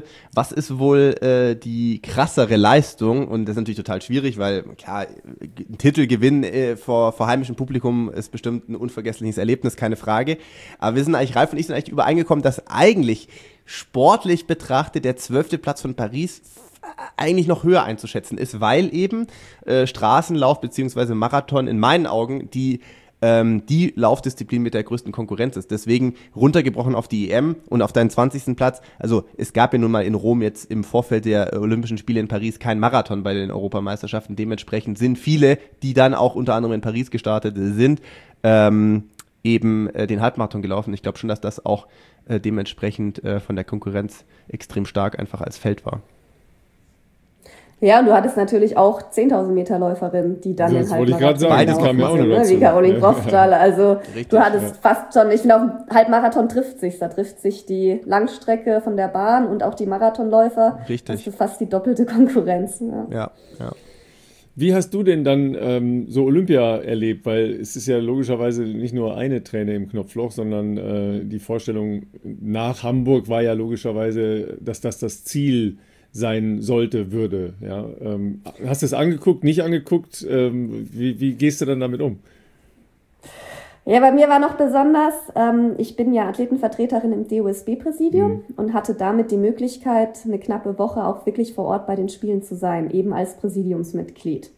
die krassere Leistung? Und das ist natürlich total schwierig, weil klar, ein Titelgewinn vor heimischem Publikum ist bestimmt ein unvergessliches Erlebnis, keine Frage. Aber Ralf und ich sind eigentlich übereingekommen, dass eigentlich sportlich betrachtet der 12. Platz von Paris eigentlich noch höher einzuschätzen ist, weil eben Straßenlauf beziehungsweise Marathon in meinen Augen die Laufdisziplin mit der größten Konkurrenz ist. Deswegen runtergebrochen auf die EM und auf deinen 20. Platz. Also es gab ja nun mal in Rom jetzt im Vorfeld der Olympischen Spiele in Paris kein Marathon bei den Europameisterschaften. Dementsprechend sind viele, die dann auch unter anderem in Paris gestartet sind, eben den Halbmarathon gelaufen. Ich glaube schon, dass das auch dementsprechend von der Konkurrenz extrem stark einfach als Feld war. Ja, und du hattest natürlich auch 10.000 Meter Läuferinnen, die dann den Halbmarathon beides kam ja auch noch dazu. Wie Caroline Groftal. Also Richtig, du hattest fast schon, ich finde, auf dem Halbmarathon da trifft sich die Langstrecke von der Bahn und auch die Marathonläufer. Richtig. Das ist fast die doppelte Konkurrenz. Ja. Wie hast du denn dann so Olympia erlebt? Weil es ist ja logischerweise nicht nur eine Träne im Knopfloch, sondern die Vorstellung nach Hamburg war ja logischerweise, dass das Ziel sein würde. Ja. Hast du es angeguckt, nicht angeguckt? Wie gehst du dann damit um? Ja, bei mir war noch besonders, ich bin ja Athletenvertreterin im DOSB-Präsidium und hatte damit die Möglichkeit, eine knappe Woche auch wirklich vor Ort bei den Spielen zu sein, eben als Präsidiumsmitglied.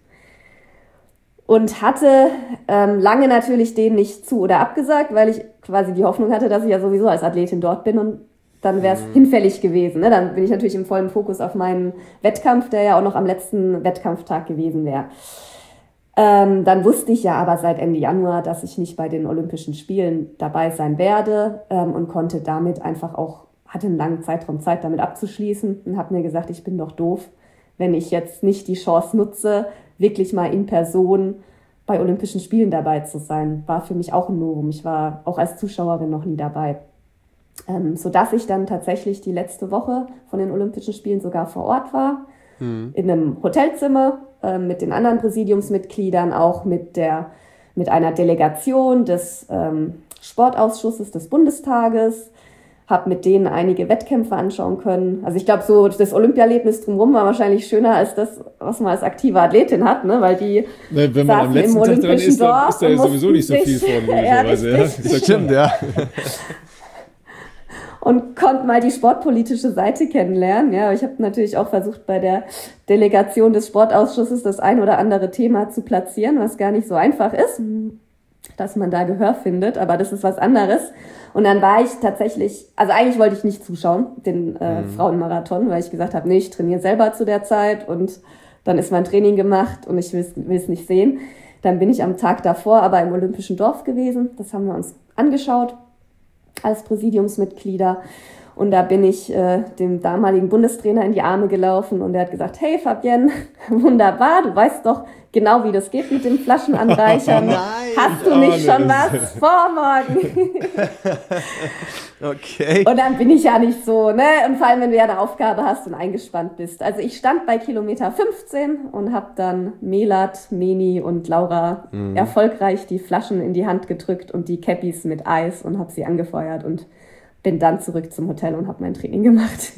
Und hatte lange natürlich dem nicht zu- oder abgesagt, weil ich quasi die Hoffnung hatte, dass ich ja sowieso als Athletin dort bin und dann wäre es hinfällig gewesen. Ne? Dann bin ich natürlich im vollen Fokus auf meinen Wettkampf, der ja auch noch am letzten Wettkampftag gewesen wäre. Dann wusste ich ja aber seit Ende Januar, dass ich nicht bei den Olympischen Spielen dabei sein werde und konnte damit einfach auch, hatte einen langen Zeitraum Zeit, damit abzuschließen und habe mir gesagt, ich bin doch doof, wenn ich jetzt nicht die Chance nutze, wirklich mal in Person bei Olympischen Spielen dabei zu sein. War für mich auch ein Novum. Ich war auch als Zuschauerin noch nie dabei. Sodass ich dann tatsächlich die letzte Woche von den Olympischen Spielen sogar vor Ort war, in einem Hotelzimmer mit den anderen Präsidiumsmitgliedern, auch mit einer Delegation des Sportausschusses des Bundestages, habe mit denen einige Wettkämpfe anschauen können. Also ich glaube, so das Olympiaerlebnis drumherum war wahrscheinlich schöner als das, was man als aktive Athletin hat, ne? Weil die wenn man am letzten Tag dran ist, dann ist da ja sowieso nicht so viel von, logischerweise. Ja, das stimmt, ja. Und konnte mal die sportpolitische Seite kennenlernen. Ja, ich habe natürlich auch versucht, bei der Delegation des Sportausschusses das ein oder andere Thema zu platzieren, was gar nicht so einfach ist. dass man da Gehör findet, aber das ist was anderes. Und dann war ich tatsächlich, also eigentlich wollte ich nicht zuschauen, den Frauenmarathon, weil ich gesagt habe, nee, ich trainiere selber zu der Zeit und dann ist mein Training gemacht und ich will es nicht sehen. Dann bin ich am Tag davor aber im Olympischen Dorf gewesen. Das haben wir uns angeschaut als Präsidiumsmitglieder. Und da bin ich dem damaligen Bundestrainer in die Arme gelaufen und der hat gesagt, hey Fabienne, wunderbar, du weißt doch genau, wie das geht mit dem Flaschenanreichern. Nein. Hast du nicht schon was vor morgen? Okay. Und dann bin ich ja nicht so, ne? Und vor allem, wenn du ja eine Aufgabe hast und eingespannt bist. Also ich stand bei Kilometer 15 und habe dann Melat, Meni und Laura erfolgreich die Flaschen in die Hand gedrückt und die Cappies mit Eis und habe sie angefeuert und bin dann zurück zum Hotel und habe mein Training gemacht.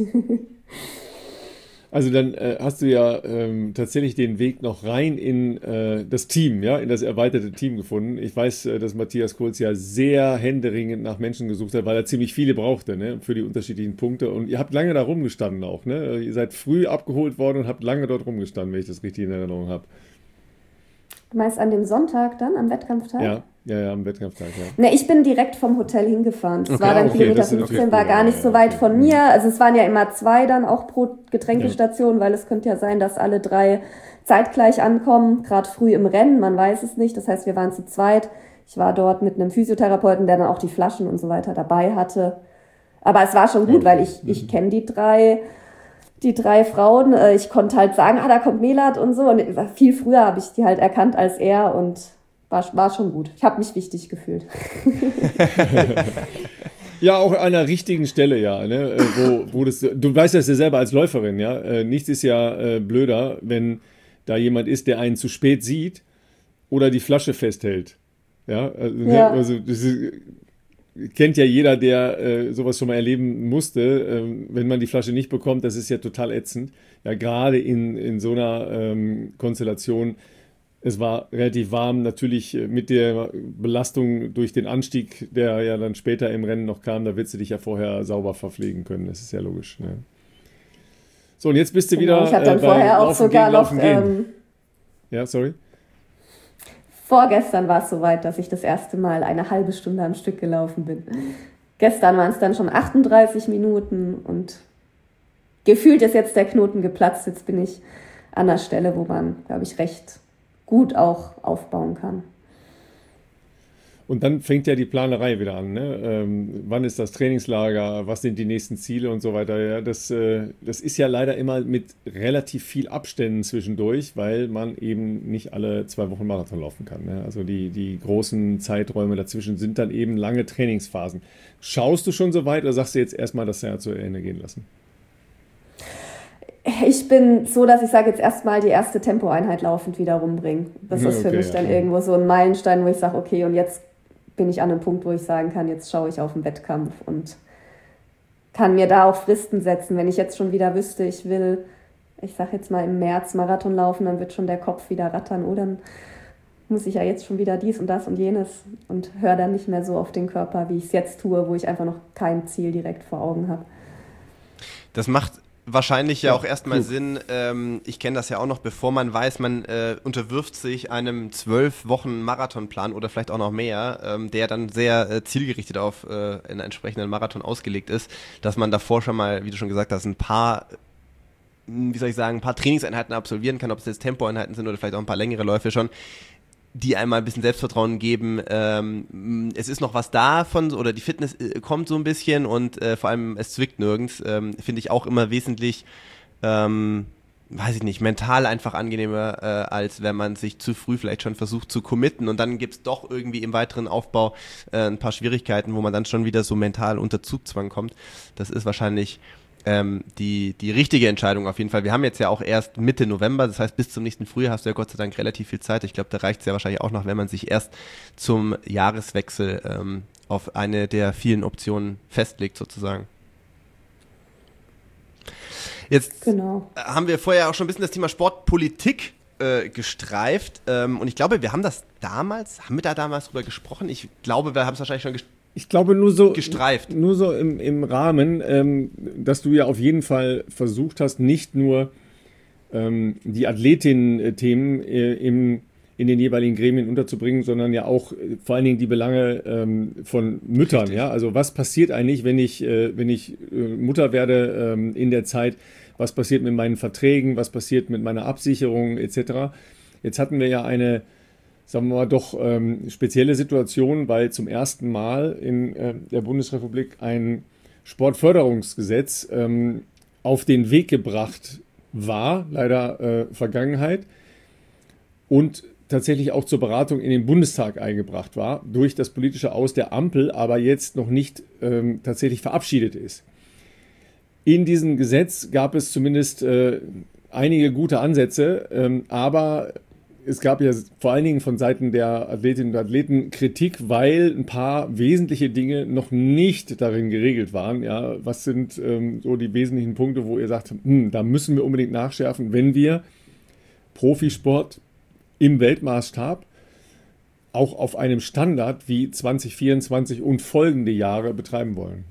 Also dann hast du ja tatsächlich den Weg noch rein in das Team, ja, in das erweiterte Team gefunden. Ich weiß, dass Matthias Kulz ja sehr händeringend nach Menschen gesucht hat, weil er ziemlich viele brauchte, ne, für die unterschiedlichen Punkte. Und ihr habt lange da rumgestanden auch, ne? Ihr seid früh abgeholt worden und habt lange dort rumgestanden, wenn ich das richtig in Erinnerung habe. Du meinst an dem Sonntag dann, am Wettkampftag? Ja, am Wettkampftag, ja. Ne, ich bin direkt vom Hotel hingefahren. Das Okay, war dann okay, Kilometer das sind 15, okay, war gar nicht so weit von mir. Also es waren ja immer 2 dann auch pro Getränkestation, weil es könnte ja sein, dass alle 3 zeitgleich ankommen, gerade früh im Rennen, man weiß es nicht. Das heißt, wir waren zu zweit. Ich war dort mit einem Physiotherapeuten, der dann auch die Flaschen und so weiter dabei hatte. Aber es war schon gut, weil ich kenne die drei Frauen. Ich konnte halt sagen, da kommt Melat und so. Und viel früher habe ich die halt erkannt als er und war schon gut. Ich habe mich wichtig gefühlt. Ja, auch an einer richtigen Stelle, ja, ne, wo das, du weißt das ja selber als Läuferin, ja, nichts ist ja blöder, wenn da jemand ist, der einen zu spät sieht oder die Flasche festhält, ja, also das ist, kennt ja jeder, der sowas schon mal erleben musste, wenn man die Flasche nicht bekommt, das ist ja total ätzend, ja, gerade in so einer Konstellation. Es war relativ warm, natürlich mit der Belastung durch den Anstieg, der ja dann später im Rennen noch kam, da willst du dich ja vorher sauber verpflegen können, das ist ja logisch. Ne? So, und jetzt bist du wieder ich habe dann vorher auch sogar noch... ja, sorry? Vorgestern war es soweit, dass ich das erste Mal eine halbe Stunde am Stück gelaufen bin. Gestern waren es dann schon 38 Minuten und gefühlt ist jetzt der Knoten geplatzt. Jetzt bin ich an der Stelle, wo man, glaube ich, recht gut auch aufbauen kann. Und dann fängt ja die Planerei wieder an. Ne? Wann ist das Trainingslager? Was sind die nächsten Ziele und so weiter? Ja, das ist ja leider immer mit relativ viel Abständen zwischendurch, weil man eben nicht alle 2 Wochen Marathon laufen kann. Ne? Also die großen Zeiträume dazwischen sind dann eben lange Trainingsphasen. Schaust du schon so weit oder sagst du jetzt erstmal das Jahr zu Ende gehen lassen? Ich bin so, dass ich sage, jetzt erstmal die erste Tempoeinheit laufend wieder rumbringen. Das ist für mich dann irgendwo so ein Meilenstein, wo ich sage, okay, und jetzt bin ich an einem Punkt, wo ich sagen kann, jetzt schaue ich auf den Wettkampf und kann mir da auch Fristen setzen. Wenn ich jetzt schon wieder wüsste, ich will, ich sage jetzt mal im März Marathon laufen, dann wird schon der Kopf wieder rattern. Oh, dann muss ich ja jetzt schon wieder dies und das und jenes und höre dann nicht mehr so auf den Körper, wie ich es jetzt tue, wo ich einfach noch kein Ziel direkt vor Augen habe. Das macht wahrscheinlich ja auch erstmal Sinn, ich kenne das ja auch noch, bevor man weiß, man unterwirft sich einem 12 Wochen Marathonplan oder vielleicht auch noch mehr, der dann sehr zielgerichtet auf einen entsprechenden Marathon ausgelegt ist, dass man davor schon mal, wie du schon gesagt hast, ein paar Trainingseinheiten absolvieren kann, ob es jetzt Tempoeinheiten sind oder vielleicht auch ein paar längere Läufe schon, die einmal ein bisschen Selbstvertrauen geben. Es ist noch was davon oder die Fitness kommt so ein bisschen und vor allem es zwickt nirgends. Finde ich auch immer wesentlich, weiß ich nicht, mental einfach angenehmer, als wenn man sich zu früh vielleicht schon versucht zu committen und dann gibt es doch irgendwie im weiteren Aufbau ein paar Schwierigkeiten, wo man dann schon wieder so mental unter Zugzwang kommt. Das ist wahrscheinlich die richtige Entscheidung auf jeden Fall. Wir haben jetzt ja auch erst Mitte November, das heißt bis zum nächsten Frühjahr hast du ja Gott sei Dank relativ viel Zeit. Ich glaube, da reicht es ja wahrscheinlich auch noch, wenn man sich erst zum Jahreswechsel auf eine der vielen Optionen festlegt sozusagen. Jetzt haben wir vorher auch schon ein bisschen das Thema Sportpolitik gestreift und ich glaube, haben wir da damals drüber gesprochen? Ich glaube, wir haben es wahrscheinlich schon Ich glaube nur so gestreift. Nur so im Rahmen, dass du ja auf jeden Fall versucht hast, nicht nur die Athletinnen-Themen im in den jeweiligen Gremien unterzubringen, sondern ja auch vor allen Dingen die Belange von Müttern. Richtig. Ja? Also was passiert eigentlich, wenn ich Mutter werde in der Zeit? Was passiert mit meinen Verträgen? Was passiert mit meiner Absicherung etc.? Jetzt hatten wir ja eine, sagen wir mal, doch spezielle Situation, weil zum ersten Mal in der Bundesrepublik ein Sportförderungsgesetz auf den Weg gebracht war, leider Vergangenheit, und tatsächlich auch zur Beratung in den Bundestag eingebracht war, durch das politische Aus der Ampel, aber jetzt noch nicht tatsächlich verabschiedet ist. In diesem Gesetz gab es zumindest einige gute Ansätze, aber es gab ja vor allen Dingen von Seiten der Athletinnen und Athleten Kritik, weil ein paar wesentliche Dinge noch nicht darin geregelt waren. Ja, was sind so die wesentlichen Punkte, wo ihr sagt, da müssen wir unbedingt nachschärfen, wenn wir Profisport im Weltmaßstab auch auf einem Standard wie 2024 und folgende Jahre betreiben wollen?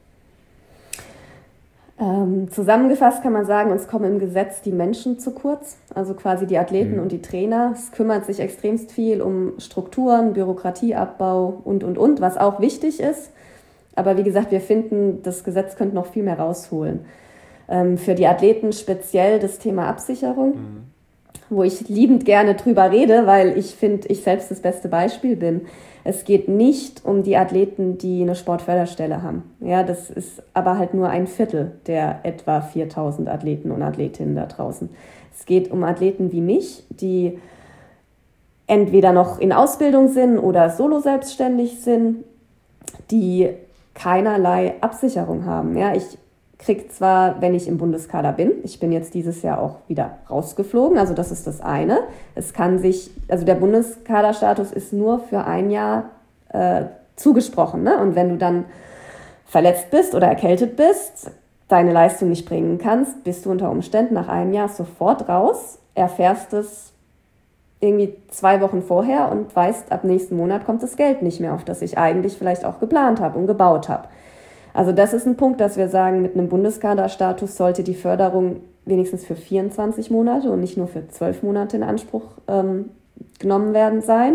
Zusammengefasst kann man sagen, uns kommen im Gesetz die Menschen zu kurz, also quasi die Athleten und die Trainer. Es kümmert sich extremst viel um Strukturen, Bürokratieabbau und, was auch wichtig ist. Aber wie gesagt, wir finden, das Gesetz könnte noch viel mehr rausholen. Für die Athleten speziell das Thema Absicherung, wo ich liebend gerne drüber rede, weil ich finde, ich selbst das beste Beispiel bin. Es geht nicht um die Athleten, die eine Sportförderstelle haben. Ja, das ist aber halt nur ein Viertel der etwa 4.000 Athleten und Athletinnen da draußen. Es geht um Athleten wie mich, die entweder noch in Ausbildung sind oder solo selbstständig sind, die keinerlei Absicherung haben. Ja, ich kriege zwar, wenn ich im Bundeskader bin, ich bin jetzt dieses Jahr auch wieder rausgeflogen, also das ist das eine. Es kann sich, also der Bundeskaderstatus ist nur für ein Jahr zugesprochen, ne? Und wenn du dann verletzt bist oder erkältet bist, deine Leistung nicht bringen kannst, bist du unter Umständen nach einem Jahr sofort raus, erfährst es irgendwie 2 Wochen vorher und weißt, ab nächsten Monat kommt das Geld nicht mehr, auf das ich eigentlich vielleicht auch geplant habe und gebaut habe. Also das ist ein Punkt, dass wir sagen, mit einem Bundeskaderstatus sollte die Förderung wenigstens für 24 Monate und nicht nur für 12 Monate in Anspruch genommen werden sein.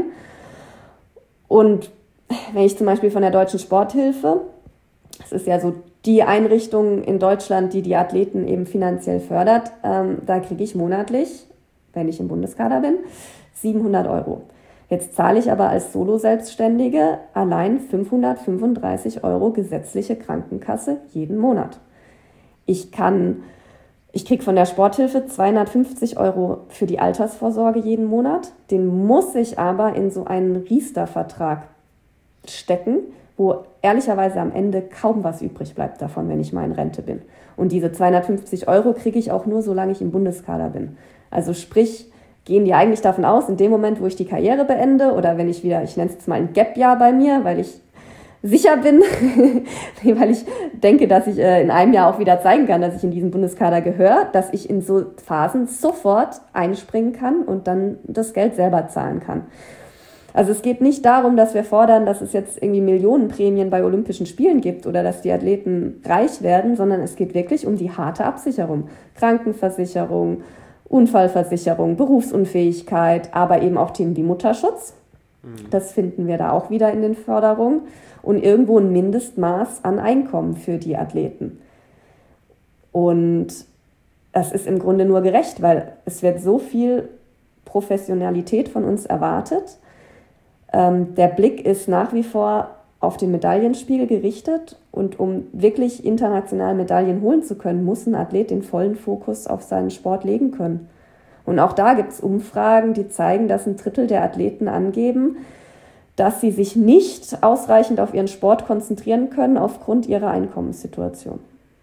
Und wenn ich zum Beispiel von der Deutschen Sporthilfe, das ist ja so die Einrichtung in Deutschland, die die Athleten eben finanziell fördert, da kriege ich monatlich, wenn ich im Bundeskader bin, 700 €. Jetzt zahle ich aber als Solo-Selbstständige allein 535 € gesetzliche Krankenkasse jeden Monat. Ich kriege von der Sporthilfe 250 € für die Altersvorsorge jeden Monat. Den muss ich aber in so einen Riester-Vertrag stecken, wo ehrlicherweise am Ende kaum was übrig bleibt davon, wenn ich mal in Rente bin. Und diese 250 € kriege ich auch nur, solange ich im Bundeskader bin. Also sprich, gehen die eigentlich davon aus, in dem Moment, wo ich die Karriere beende oder wenn ich wieder, ich nenne es jetzt mal ein Gap-Jahr bei mir, weil ich sicher bin, weil ich denke, dass ich in einem Jahr auch wieder zeigen kann, dass ich in diesen Bundeskader gehöre, dass ich in so Phasen sofort einspringen kann und dann das Geld selber zahlen kann. Also es geht nicht darum, dass wir fordern, dass es jetzt irgendwie Millionenprämien bei Olympischen Spielen gibt oder dass die Athleten reich werden, sondern es geht wirklich um die harte Absicherung. Krankenversicherung, Unfallversicherung, Berufsunfähigkeit, aber eben auch Themen wie Mutterschutz. Das finden wir da auch wieder in den Förderungen. Und irgendwo ein Mindestmaß an Einkommen für die Athleten. Und das ist im Grunde nur gerecht, weil es wird so viel Professionalität von uns erwartet. Der Blick ist nach wie vor auf den Medaillenspiegel gerichtet. Und um wirklich international Medaillen holen zu können, muss ein Athlet den vollen Fokus auf seinen Sport legen können. Und auch da gibt es Umfragen, die zeigen, dass 1/3 der Athleten angeben, dass sie sich nicht ausreichend auf ihren Sport konzentrieren können aufgrund ihrer Einkommenssituation.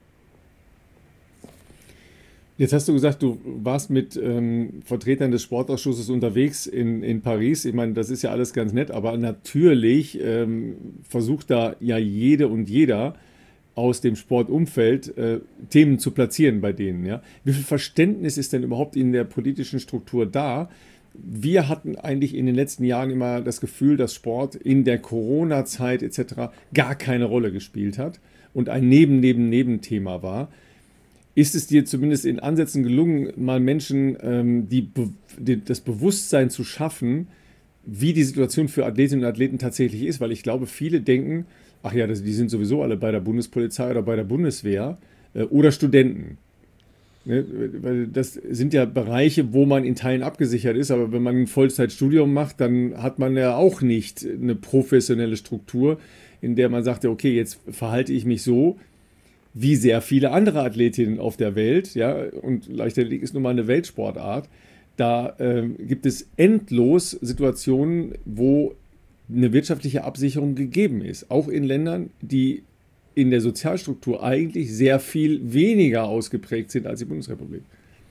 Jetzt hast du gesagt, du warst mit Vertretern des Sportausschusses unterwegs in Paris. Ich meine, das ist ja alles ganz nett, aber natürlich versucht da ja jede und jeder aus dem Sportumfeld Themen zu platzieren bei denen. Ja? Wie viel Verständnis ist denn überhaupt in der politischen Struktur da? Wir hatten eigentlich in den letzten Jahren immer das Gefühl, dass Sport in der Corona-Zeit etc. gar keine Rolle gespielt hat und ein Nebenthema war. ist es dir zumindest in Ansätzen gelungen, mal Menschen das Bewusstsein zu schaffen, wie die Situation für Athletinnen und Athleten tatsächlich ist? Weil ich glaube, viele denken, ach ja, die sind sowieso alle bei der Bundespolizei oder bei der Bundeswehr oder Studenten. Ne? Weil das sind ja Bereiche, wo man in Teilen abgesichert ist, aber wenn man ein Vollzeitstudium macht, dann hat man ja auch nicht eine professionelle Struktur, in der man sagt, ja, okay, jetzt verhalte ich mich so, wie sehr viele andere Athletinnen auf der Welt, ja, und Leichtathletik ist nun mal eine Weltsportart, da gibt es endlos Situationen, wo eine wirtschaftliche Absicherung gegeben ist, auch in Ländern, die in der Sozialstruktur eigentlich sehr viel weniger ausgeprägt sind als die Bundesrepublik.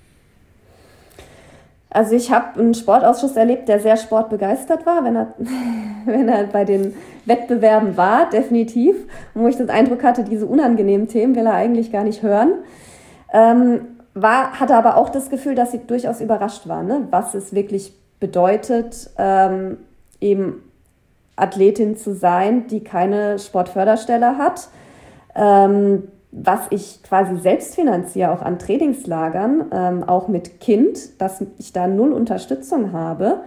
Also ich habe einen Sportausschuss erlebt, der sehr sportbegeistert war, wenn er bei den Wettbewerben war, definitiv. Und wo ich den Eindruck hatte, diese unangenehmen Themen will er eigentlich gar nicht hören. Hatte aber auch das Gefühl, dass sie durchaus überrascht waren, ne? Was es wirklich bedeutet, eben Athletin zu sein, die keine Sportförderstelle hat. Was ich quasi selbst finanziere, auch an Trainingslagern, auch mit Kind, dass ich da null Unterstützung habe.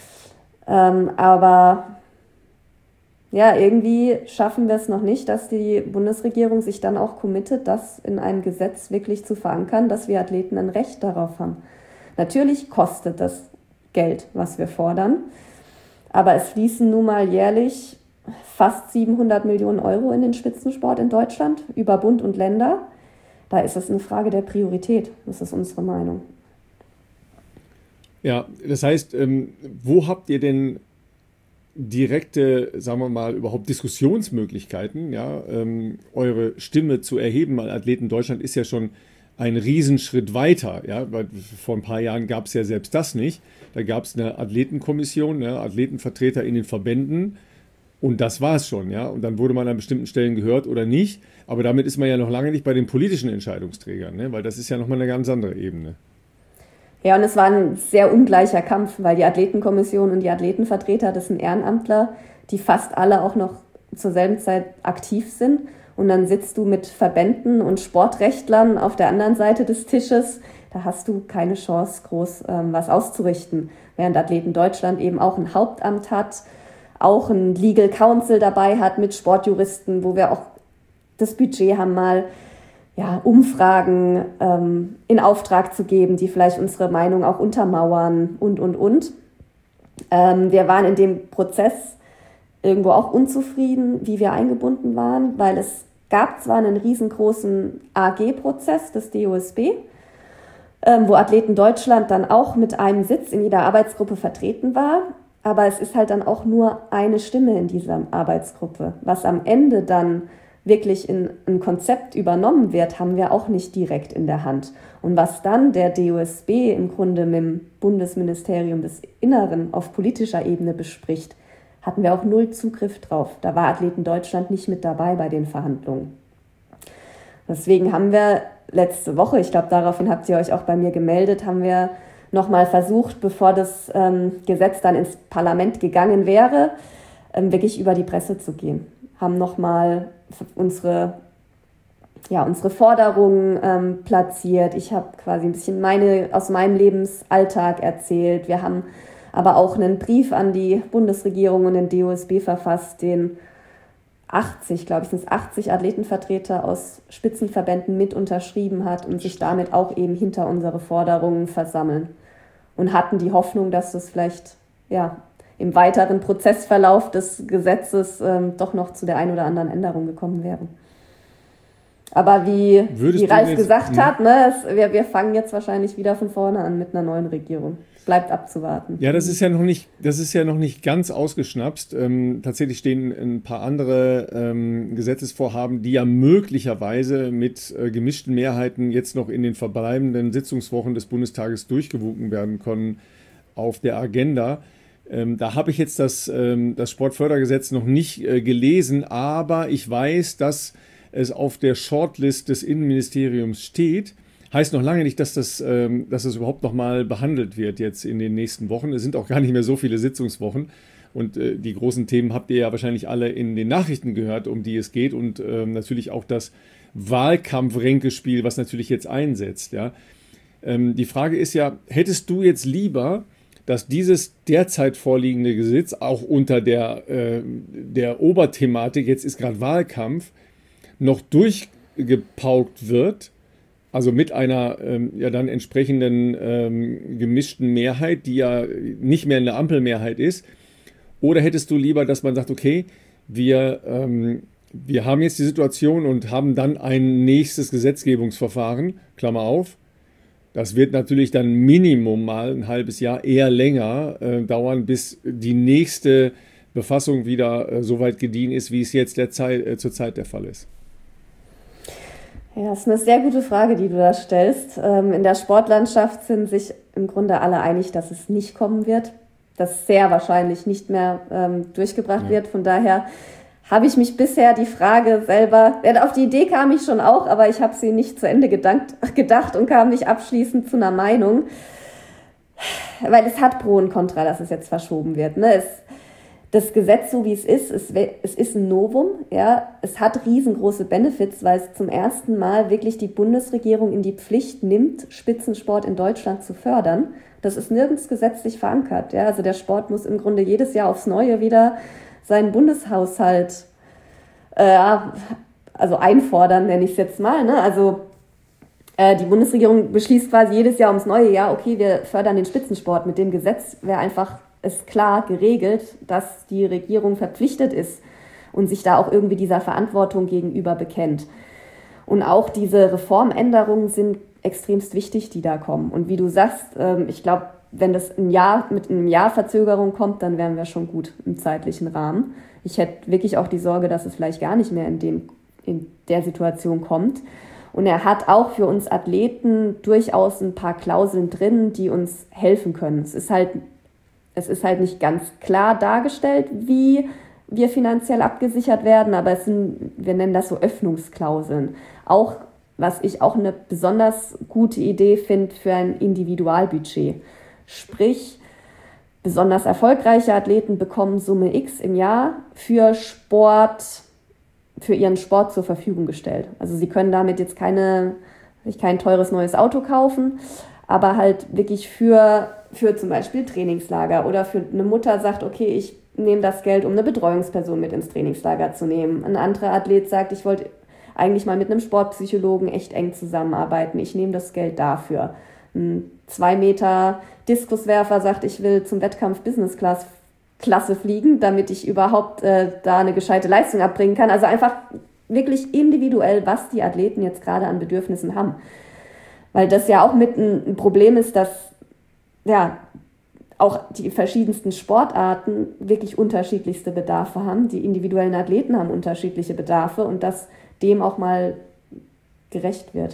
Aber ja, irgendwie schaffen wir es noch nicht, dass die Bundesregierung sich dann auch committet, das in einem Gesetz wirklich zu verankern, dass wir Athleten ein Recht darauf haben. Natürlich kostet das Geld, was wir fordern, aber es fließen nun mal jährlich fast 700 Millionen Euro in den Spitzensport in Deutschland, über Bund und Länder. Da ist es eine Frage der Priorität. Das ist unsere Meinung. Ja, das heißt, wo habt ihr denn direkte, sagen wir mal, überhaupt Diskussionsmöglichkeiten, ja, eure Stimme zu erheben? Weil Athleten Deutschland ist ja schon ein Riesenschritt weiter, ja, weil vor ein paar Jahren gab es ja selbst das nicht. Da gab es eine Athletenkommission, ja, Athletenvertreter in den Verbänden. Und das war es schon, ja. Und dann wurde man an bestimmten Stellen gehört oder nicht. Aber damit ist man ja noch lange nicht bei den politischen Entscheidungsträgern, ne? Weil das ist ja nochmal eine ganz andere Ebene. Ja, und es war ein sehr ungleicher Kampf, weil die Athletenkommission und die Athletenvertreter, das sind Ehrenamtler, die fast alle auch noch zur selben Zeit aktiv sind. Und dann sitzt du mit Verbänden und Sportrechtlern auf der anderen Seite des Tisches. Da hast du keine Chance, groß was auszurichten. Während Athleten Deutschland eben auch ein Hauptamt hat, auch ein Legal Counsel dabei hat mit Sportjuristen, wo wir auch das Budget haben, mal Umfragen in Auftrag zu geben, die vielleicht unsere Meinung auch untermauern und. Wir waren in dem Prozess irgendwo auch unzufrieden, wie wir eingebunden waren, weil es gab zwar einen riesengroßen AG-Prozess des DOSB, wo Athleten Deutschland dann auch mit einem Sitz in jeder Arbeitsgruppe vertreten war, aber es ist halt dann auch nur eine Stimme in dieser Arbeitsgruppe. Was am Ende dann wirklich in ein Konzept übernommen wird, haben wir auch nicht direkt in der Hand. Und was dann der DOSB im Grunde mit dem Bundesministerium des Inneren auf politischer Ebene bespricht, hatten wir auch null Zugriff drauf. Da war Athleten Deutschland nicht mit dabei bei den Verhandlungen. Deswegen haben wir letzte Woche, ich glaube, daraufhin habt ihr euch auch bei mir gemeldet, haben wir nochmal versucht, bevor das Gesetz dann ins Parlament gegangen wäre, wirklich über die Presse zu gehen. Haben nochmal unsere Forderungen platziert. Ich habe quasi ein bisschen aus meinem Lebensalltag erzählt. Wir haben aber auch einen Brief an die Bundesregierung und den DOSB verfasst, den 80 Athletenvertreter aus Spitzenverbänden mit unterschrieben hat und sich damit auch eben hinter unsere Forderungen versammeln. Und hatten die Hoffnung, dass das vielleicht im weiteren Prozessverlauf des Gesetzes doch noch zu der einen oder anderen Änderung gekommen wäre. Aber wie Ralf gesagt hat, wir fangen jetzt wahrscheinlich wieder von vorne an mit einer neuen Regierung. Bleibt abzuwarten. Ja, das ist ja noch nicht ganz ausgeschnapst. Tatsächlich stehen ein paar andere Gesetzesvorhaben, die ja möglicherweise mit gemischten Mehrheiten jetzt noch in den verbleibenden Sitzungswochen des Bundestages durchgewunken werden können auf der Agenda. Da habe ich jetzt das Sportfördergesetz noch nicht gelesen, aber ich weiß, dass es auf der Shortlist des Innenministeriums steht. Heißt noch lange nicht, dass das überhaupt noch mal behandelt wird jetzt in den nächsten Wochen. Es sind auch gar nicht mehr so viele Sitzungswochen. Und die großen Themen habt ihr ja wahrscheinlich alle in den Nachrichten gehört, um die es geht. Und natürlich auch das Wahlkampf-Ränkespiel, was natürlich jetzt einsetzt. Ja? Die Frage ist ja, hättest du jetzt lieber, dass dieses derzeit vorliegende Gesetz auch unter der Oberthematik, jetzt ist gerade Wahlkampf, noch durchgepaukt wird, also mit einer ja dann entsprechenden gemischten Mehrheit, die ja nicht mehr eine Ampelmehrheit ist? Oder hättest du lieber, dass man sagt, okay, wir haben jetzt die Situation und haben dann ein nächstes Gesetzgebungsverfahren, Klammer auf. Das wird natürlich dann Minimum mal ein halbes Jahr, eher länger dauern, bis die nächste Befassung wieder so weit gediehen ist, wie es jetzt zurzeit der Fall ist. Ja, das ist eine sehr gute Frage, die du da stellst. In der Sportlandschaft sind sich im Grunde alle einig, dass es nicht kommen wird, dass sehr wahrscheinlich nicht mehr durchgebracht wird. Von daher habe ich mich bisher die Frage selber, auf die Idee kam ich schon auch, aber ich habe sie nicht zu Ende gedacht und kam nicht abschließend zu einer Meinung, weil es hat Pro und Contra, dass es jetzt verschoben wird. Ne? Das Gesetz, so wie es ist ein Novum. Ja? Es hat riesengroße Benefits, weil es zum ersten Mal wirklich die Bundesregierung in die Pflicht nimmt, Spitzensport in Deutschland zu fördern. Das ist nirgends gesetzlich verankert. Ja? Also der Sport muss im Grunde jedes Jahr aufs Neue wieder seinen Bundeshaushalt also einfordern, nenne ich es jetzt mal. Ne? Also die Bundesregierung beschließt quasi jedes Jahr ums neue Jahr, okay, wir fördern den Spitzensport. Mit dem Gesetz wäre einfach es klar geregelt, dass die Regierung verpflichtet ist und sich da auch irgendwie dieser Verantwortung gegenüber bekennt. Und auch diese Reformänderungen sind extremst wichtig, die da kommen. Und wie du sagst, ich glaube, wenn das mit einem Jahr Verzögerung kommt, dann wären wir schon gut im zeitlichen Rahmen. Ich hätte wirklich auch die Sorge, dass es vielleicht gar nicht mehr in der Situation kommt. Und er hat auch für uns Athleten durchaus ein paar Klauseln drin, die uns helfen können. Es ist halt nicht ganz klar dargestellt, wie wir finanziell abgesichert werden, aber wir nennen das so Öffnungsklauseln. Auch, was ich auch eine besonders gute Idee finde für ein Individualbudget. Sprich, besonders erfolgreiche Athleten bekommen Summe X im Jahr für ihren Sport zur Verfügung gestellt. Also sie können damit jetzt kein teures neues Auto kaufen, aber halt wirklich für zum Beispiel Trainingslager oder für eine Mutter sagt, okay, ich nehme das Geld, um eine Betreuungsperson mit ins Trainingslager zu nehmen. Ein anderer Athlet sagt, ich wollte eigentlich mal mit einem Sportpsychologen echt eng zusammenarbeiten. Ich nehme das Geld dafür. Ein 2 Meter Diskuswerfer sagt, ich will zum Wettkampf Business Class Klasse fliegen, damit ich überhaupt da eine gescheite Leistung abbringen kann. Also einfach wirklich individuell, was die Athleten jetzt gerade an Bedürfnissen haben. Weil das ja auch mit ein Problem ist, dass ja auch die verschiedensten Sportarten wirklich unterschiedlichste Bedarfe haben. Die individuellen Athleten haben unterschiedliche Bedarfe und dass dem auch mal gerecht wird.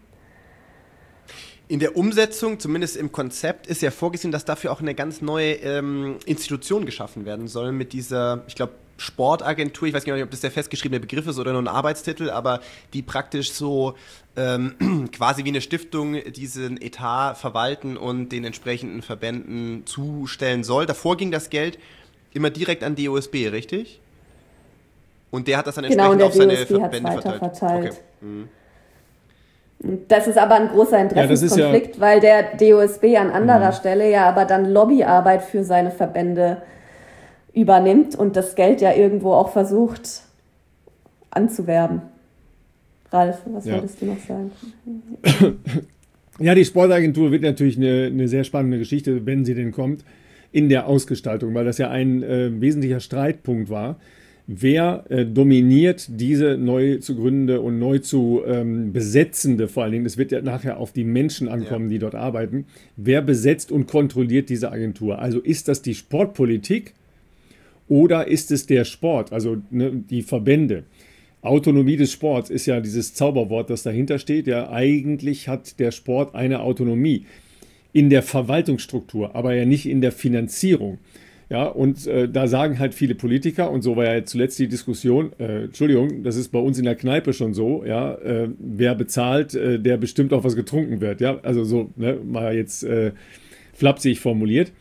In der Umsetzung, zumindest im Konzept, ist ja vorgesehen, dass dafür auch eine ganz neue Institution geschaffen werden soll mit dieser, ich glaube, Sportagentur. Ich weiß gar nicht, ob das der festgeschriebene Begriff ist oder nur ein Arbeitstitel, aber die praktisch so quasi wie eine Stiftung diesen Etat verwalten und den entsprechenden Verbänden zustellen soll. Davor ging das Geld immer direkt an DOSB, richtig? Und der hat das dann entsprechend auf seine Verbände verteilt. Okay. Mhm. Das ist aber ein großer Interessenskonflikt, weil der DOSB an anderer Stelle ja aber dann Lobbyarbeit für seine Verbände übernimmt und das Geld ja irgendwo auch versucht anzuwerben. Ralf, was wolltest du noch sagen? Ja, die Sportagentur wird natürlich eine sehr spannende Geschichte, wenn sie denn kommt, in der Ausgestaltung, weil das ja ein wesentlicher Streitpunkt war. Wer dominiert diese neu zu gründende und neu zu besetzende, vor allen Dingen, es wird ja nachher auf die Menschen ankommen, die dort arbeiten, wer besetzt und kontrolliert diese Agentur? Also ist das die Sportpolitik oder ist es der Sport, also die Verbände? Autonomie des Sports ist ja dieses Zauberwort, das dahinter steht. Ja, eigentlich hat der Sport eine Autonomie in der Verwaltungsstruktur, aber ja nicht in der Finanzierung. Ja, und da sagen halt viele Politiker, und so war ja zuletzt die Diskussion, Entschuldigung, das ist bei uns in der Kneipe schon so, ja, wer bezahlt, der bestimmt auch was getrunken wird, ja, also so, ne, mal jetzt flapsig formuliert.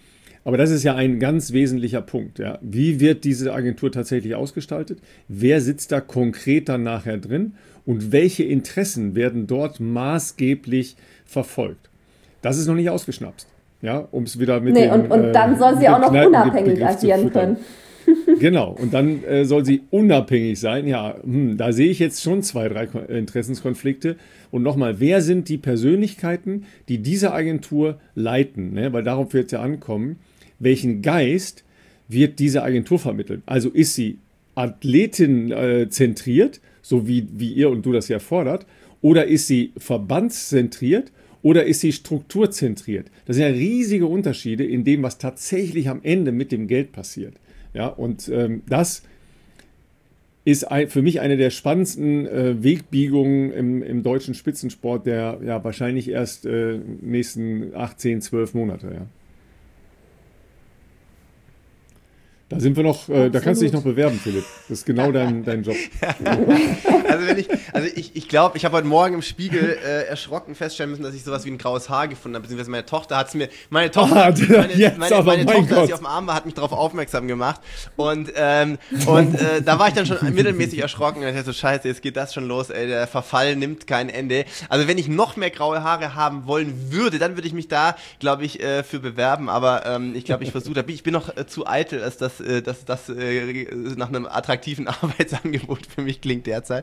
Aber das ist ja ein ganz wesentlicher Punkt. Ja. Wie wird diese Agentur tatsächlich ausgestaltet? Wer sitzt da konkret dann nachher drin? Und welche Interessen werden dort maßgeblich verfolgt? Das ist noch nicht ausgeschnapst. Ja, um es wieder mit und dann soll sie auch noch unabhängig agieren können. Genau, und dann soll sie unabhängig sein. Ja, da sehe ich jetzt schon 2, 3 Interessenskonflikte. Und nochmal, wer sind die Persönlichkeiten, die diese Agentur leiten? Ne? Weil darauf wird es ja ankommen. Welchen Geist wird diese Agentur vermitteln? Also ist sie athletenzentriert, so wie ihr und du das ja fordert, oder ist sie verbandszentriert oder ist sie strukturzentriert? Das sind ja riesige Unterschiede in dem, was tatsächlich am Ende mit dem Geld passiert. Ja, und das ist für mich eine der spannendsten Wegbiegungen im deutschen Spitzensport, der ja wahrscheinlich erst nächsten 8, 10, 12 Monate. Ja. Da sind wir noch, da kannst du dich noch bewerben, Philipp. Das ist genau dein Job. Ich glaube, ich habe heute Morgen im Spiegel erschrocken feststellen müssen, dass ich sowas wie ein graues Haar gefunden habe, beziehungsweise meine Tochter hat es mir, meine Tochter, als ich auf dem Arm war, hat mich darauf aufmerksam gemacht und da war ich dann schon mittelmäßig erschrocken und ich dachte so, scheiße, jetzt geht das schon los, ey, der Verfall nimmt kein Ende. Also wenn ich noch mehr graue Haare haben wollen würde, dann würde ich mich da, glaube ich, für bewerben, aber ich glaube, ich versuche, ich bin noch zu eitel, als dass das nach einem attraktiven Arbeitsangebot für mich klingt derzeit.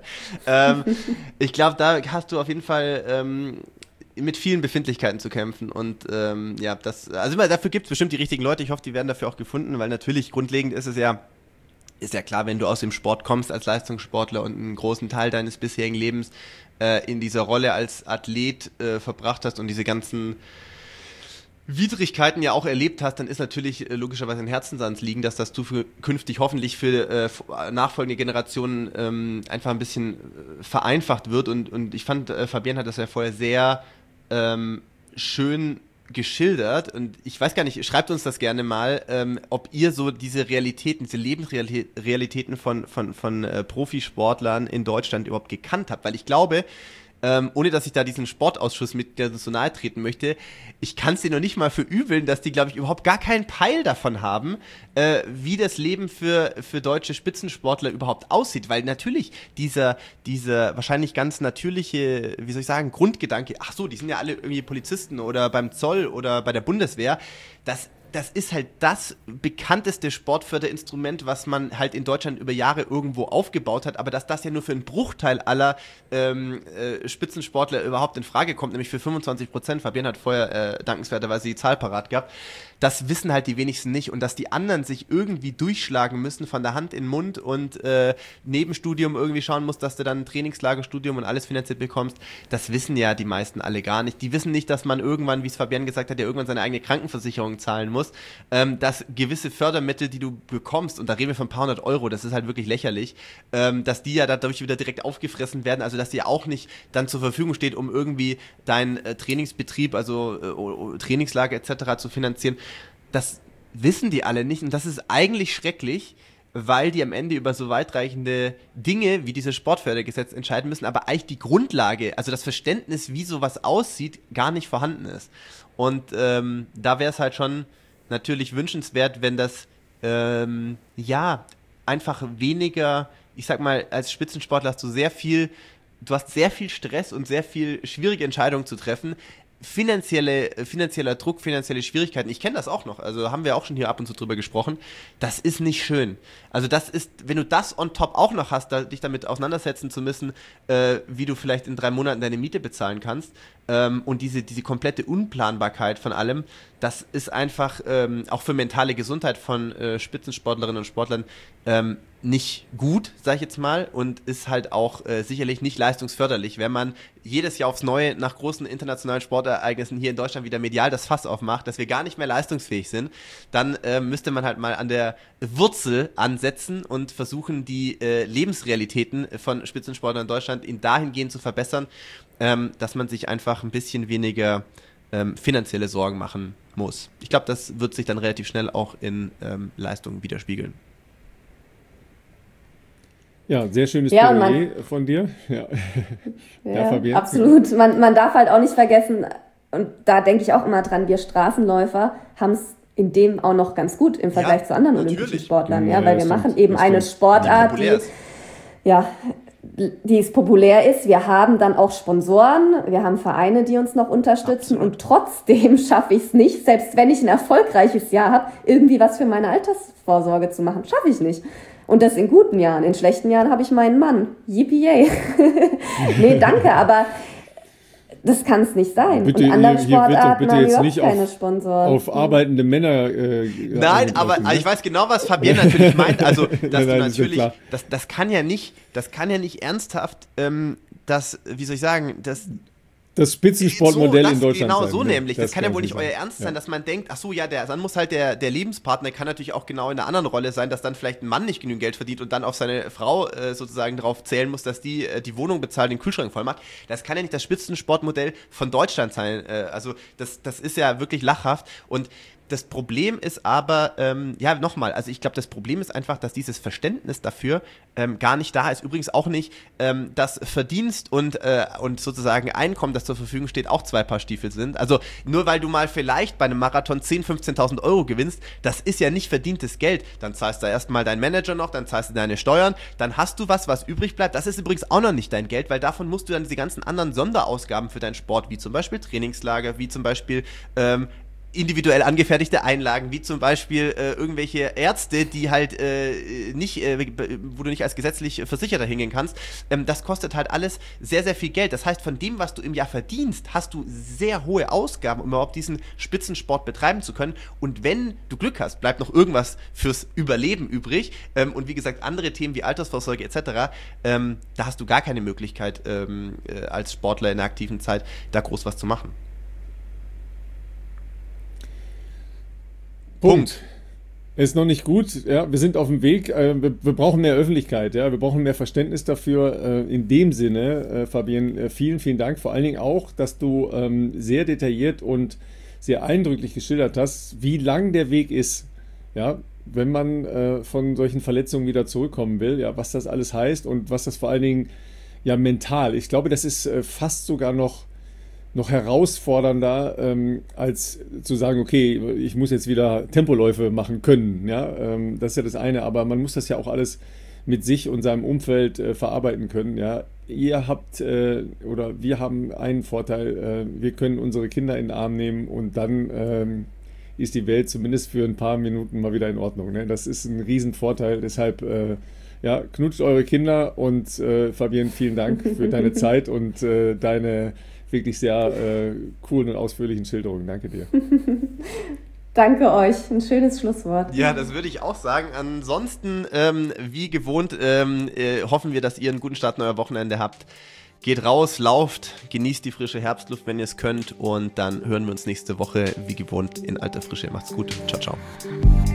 Ich glaube, da hast du auf jeden Fall mit vielen Befindlichkeiten zu kämpfen und dafür gibt es bestimmt die richtigen Leute. Ich hoffe, die werden dafür auch gefunden, weil natürlich grundlegend ist ja klar, wenn du aus dem Sport kommst als Leistungssportler und einen großen Teil deines bisherigen Lebens in dieser Rolle als Athlet verbracht hast und diese ganzen Widrigkeiten ja auch erlebt hast, dann ist natürlich logischerweise ein Herzensanliegen, dass das künftig hoffentlich für nachfolgende Generationen einfach ein bisschen vereinfacht wird und ich fand, Fabienne hat das ja vorher sehr schön geschildert und ich weiß gar nicht, schreibt uns das gerne mal, ob ihr so diese Realitäten, diese Lebensrealitäten von Profisportlern in Deutschland überhaupt gekannt habt, weil ich glaube, ohne dass ich da diesen Sportausschuss mit so nahe treten möchte, ich kann es dir noch nicht mal verübeln, dass die, glaube ich, überhaupt gar keinen Peil davon haben, wie das Leben für deutsche Spitzensportler überhaupt aussieht, weil natürlich dieser wahrscheinlich ganz natürliche, wie soll ich sagen, Grundgedanke, ach so, die sind ja alle irgendwie Polizisten oder beim Zoll oder bei der Bundeswehr, das ist halt das bekannteste Sportförderinstrument, was man halt in Deutschland über Jahre irgendwo aufgebaut hat, aber dass das ja nur für einen Bruchteil aller Spitzensportler überhaupt in Frage kommt, nämlich für 25%, Fabienne hat vorher dankenswerterweise die Zahl parat gehabt, das wissen halt die wenigsten nicht und dass die anderen sich irgendwie durchschlagen müssen von der Hand in den Mund und Nebenstudium irgendwie schauen muss, dass du dann ein Trainingslagerstudium und alles finanziert bekommst, das wissen ja die meisten alle gar nicht. Die wissen nicht, dass man irgendwann, wie es Fabienne gesagt hat, ja irgendwann seine eigene Krankenversicherung zahlen muss, dass gewisse Fördermittel, die du bekommst, und da reden wir von ein paar hundert Euro, das ist halt wirklich lächerlich, dass die ja dadurch wieder direkt aufgefressen werden, also dass die auch nicht dann zur Verfügung steht, um irgendwie deinen Trainingsbetrieb, also Trainingslager etc. zu finanzieren. Das wissen die alle nicht und das ist eigentlich schrecklich, weil die am Ende über so weitreichende Dinge wie dieses Sportfördergesetz entscheiden müssen, aber eigentlich die Grundlage, also das Verständnis, wie sowas aussieht, gar nicht vorhanden ist. Und da wäre es halt schon natürlich wünschenswert, wenn das einfach weniger, ich sag mal, als Spitzensportler hast du sehr viel Stress und sehr viel schwierige Entscheidungen zu treffen. Finanzieller Druck, finanzielle Schwierigkeiten, ich kenne das auch noch, also haben wir auch schon hier ab und zu drüber gesprochen, das ist nicht schön. Also das ist, wenn du das on top auch noch hast, dich damit auseinandersetzen zu müssen, wie du vielleicht in 3 Monaten deine Miete bezahlen kannst und diese komplette Unplanbarkeit von allem, das ist einfach auch für mentale Gesundheit von Spitzensportlerinnen und Sportlern nicht gut, sag ich jetzt mal, und ist halt auch sicherlich nicht leistungsförderlich, wenn man jedes Jahr aufs Neue nach großen internationalen Sportereignissen hier in Deutschland wieder medial das Fass aufmacht, dass wir gar nicht mehr leistungsfähig sind, dann müsste man halt mal an der Wurzel ansetzen und versuchen, die Lebensrealitäten von Spitzensportlern in Deutschland dahingehend zu verbessern, dass man sich einfach ein bisschen weniger finanzielle Sorgen machen muss. Ich glaube, das wird sich dann relativ schnell auch in Leistungen widerspiegeln. Ja, sehr schönes Plädoyer von dir. Ja, Fabienne. Absolut. Man darf halt auch nicht vergessen, und da denke ich auch immer dran, wir Straßenläufer haben es in dem auch noch ganz gut im Vergleich zu anderen olympischen Sportlern, weil wir machen eben eine Sportart, die es populär ist. Wir haben dann auch Sponsoren, wir haben Vereine, die uns noch unterstützen. Absolut. Und trotzdem schaffe ich es nicht, selbst wenn ich ein erfolgreiches Jahr habe, irgendwie was für meine Altersvorsorge zu machen. Schaffe ich nicht. Und das in guten Jahren. In schlechten Jahren habe ich meinen Mann. Yippie. Nee, danke, aber das kann es nicht sein. Bitte, und anderen Sportarten bitte jetzt nicht keine Sponsoren. Auf arbeitende Männer. Nein, aber ich weiß genau, was Fabienne natürlich meint. Also, dass du natürlich, das kann ja nicht ernsthaft, wie soll ich sagen, das Spitzensportmodell in Deutschland genau sein. so nämlich. Das kann ja wohl nicht euer Ernst sein, dass man denkt, ach so, ja, dann muss halt der Lebenspartner kann natürlich auch genau in einer anderen Rolle sein, dass dann vielleicht ein Mann nicht genügend Geld verdient und dann auf seine Frau sozusagen drauf zählen muss, dass die Wohnung bezahlt, den Kühlschrank voll macht. Das kann ja nicht das Spitzensportmodell von Deutschland sein. Also das ist ja wirklich lachhaft. Und das Problem ist aber, nochmal, also ich glaube, das Problem ist einfach, dass dieses Verständnis dafür gar nicht da ist. Übrigens auch nicht, dass Verdienst und sozusagen Einkommen, das zur Verfügung steht, auch 2 Paar Stiefel sind. Also nur weil du mal vielleicht bei einem Marathon 10.000, 15.000 Euro gewinnst, das ist ja nicht verdientes Geld. Dann zahlst du erstmal deinen Manager noch, dann zahlst du deine Steuern, dann hast du was übrig bleibt. Das ist übrigens auch noch nicht dein Geld, weil davon musst du dann diese ganzen anderen Sonderausgaben für deinen Sport, wie zum Beispiel Trainingslager, wie zum Beispiel individuell angefertigte Einlagen, wie zum Beispiel irgendwelche Ärzte, die halt wo du nicht als gesetzlich Versicherter hingehen kannst, das kostet halt alles sehr, sehr viel Geld. Das heißt, von dem, was du im Jahr verdienst, hast du sehr hohe Ausgaben, um überhaupt diesen Spitzensport betreiben zu können. Und wenn du Glück hast, bleibt noch irgendwas fürs Überleben übrig. Und wie gesagt, andere Themen wie Altersvorsorge etc., da hast du gar keine Möglichkeit, als Sportler in der aktiven Zeit da groß was zu machen. Punkt. Ist noch nicht gut. Ja, wir sind auf dem Weg. Wir brauchen mehr Öffentlichkeit. Ja, wir brauchen mehr Verständnis dafür. In dem Sinne, Fabienne, vielen, vielen Dank. Vor allen Dingen auch, dass du sehr detailliert und sehr eindrücklich geschildert hast, wie lang der Weg ist. Ja, wenn man von solchen Verletzungen wieder zurückkommen will. Ja, was das alles heißt und was das vor allen Dingen ja mental. Ich glaube, das ist fast sogar noch herausfordernder, als zu sagen, okay, ich muss jetzt wieder Tempoläufe machen können. Ja? Das ist ja das eine, aber man muss das ja auch alles mit sich und seinem Umfeld verarbeiten können. Ja? Ihr habt oder wir haben einen Vorteil, wir können unsere Kinder in den Arm nehmen und dann ist die Welt zumindest für ein paar Minuten mal wieder in Ordnung. Ne? Das ist ein Riesenvorteil, deshalb knutscht eure Kinder und Fabienne, vielen Dank für deine Zeit und deine wirklich sehr coolen und ausführlichen Schilderungen. Danke dir. Danke euch. Ein schönes Schlusswort. Ja, das würde ich auch sagen. Ansonsten, wie gewohnt, hoffen wir, dass ihr einen guten Start in euer Wochenende habt. Geht raus, lauft, genießt die frische Herbstluft, wenn ihr es könnt. Und dann hören wir uns nächste Woche, wie gewohnt, in alter Frische. Macht's gut. Ciao, ciao.